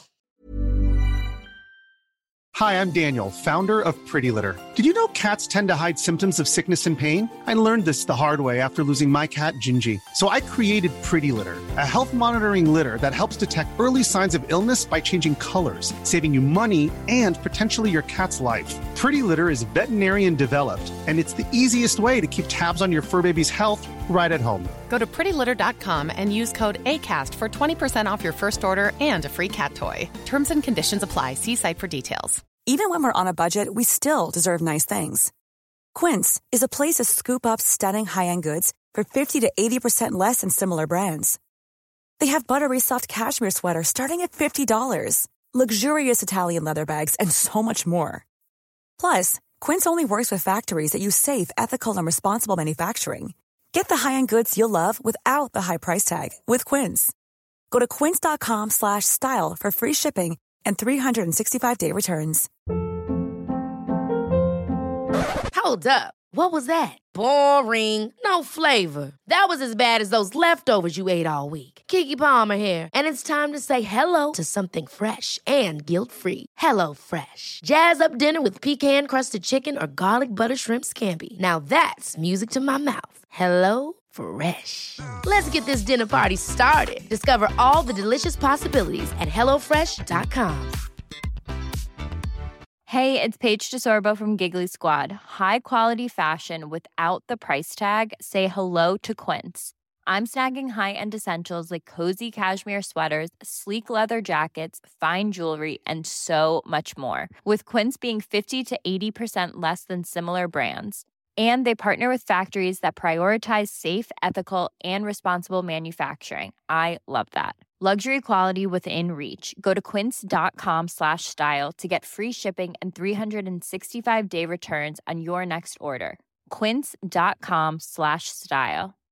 Hi, I'm Daniel, founder of Pretty Litter. Did you know cats tend to hide symptoms of sickness and pain? I learned this the hard way after losing my cat, Gingy. So I created Pretty Litter, a health monitoring litter that helps detect early signs of illness by changing colors, saving you money and potentially your cat's life. Pretty Litter is veterinarian developed, and it's the easiest way to keep tabs on your fur baby's health right at home. Go to pretty litter dot com and use code ACAST for twenty percent off your first order and a free cat toy. Terms and conditions apply. See site for details. Even when we're on a budget, we still deserve nice things. Quince is a place to scoop up stunning high-end goods for fifty to eighty percent less than similar brands. They have buttery soft cashmere sweaters starting at fifty dollars, luxurious Italian leather bags, and so much more. Plus, Quince only works with factories that use safe, ethical, and responsible manufacturing. Get the high-end goods you'll love without the high price tag with Quince. Go to quince dot com slash style for free shipping and three sixty-five day returns. Hold up. What was that? Boring. No flavor. That was as bad as those leftovers you ate all week. Keke Palmer here, and it's time to say hello to something fresh and guilt-free. Hello Fresh. Jazz up dinner with pecan-crusted chicken or garlic butter shrimp scampi. Now that's music to my mouth. Hello Fresh. Let's get this dinner party started. Discover all the delicious possibilities at hello fresh dot com. Hey, it's Paige DeSorbo from Giggly Squad. High quality fashion without the price tag. Say hello to Quince. I'm snagging high-end essentials like cozy cashmere sweaters, sleek leather jackets, fine jewelry, and so much more. With Quince being fifty to eighty percent less than similar brands. And they partner with factories that prioritize safe, ethical, and responsible manufacturing. I love that. Luxury quality within reach. Go to quince dot com slash style to get free shipping and three sixty-five day returns on your next order. Quince dot com slash style.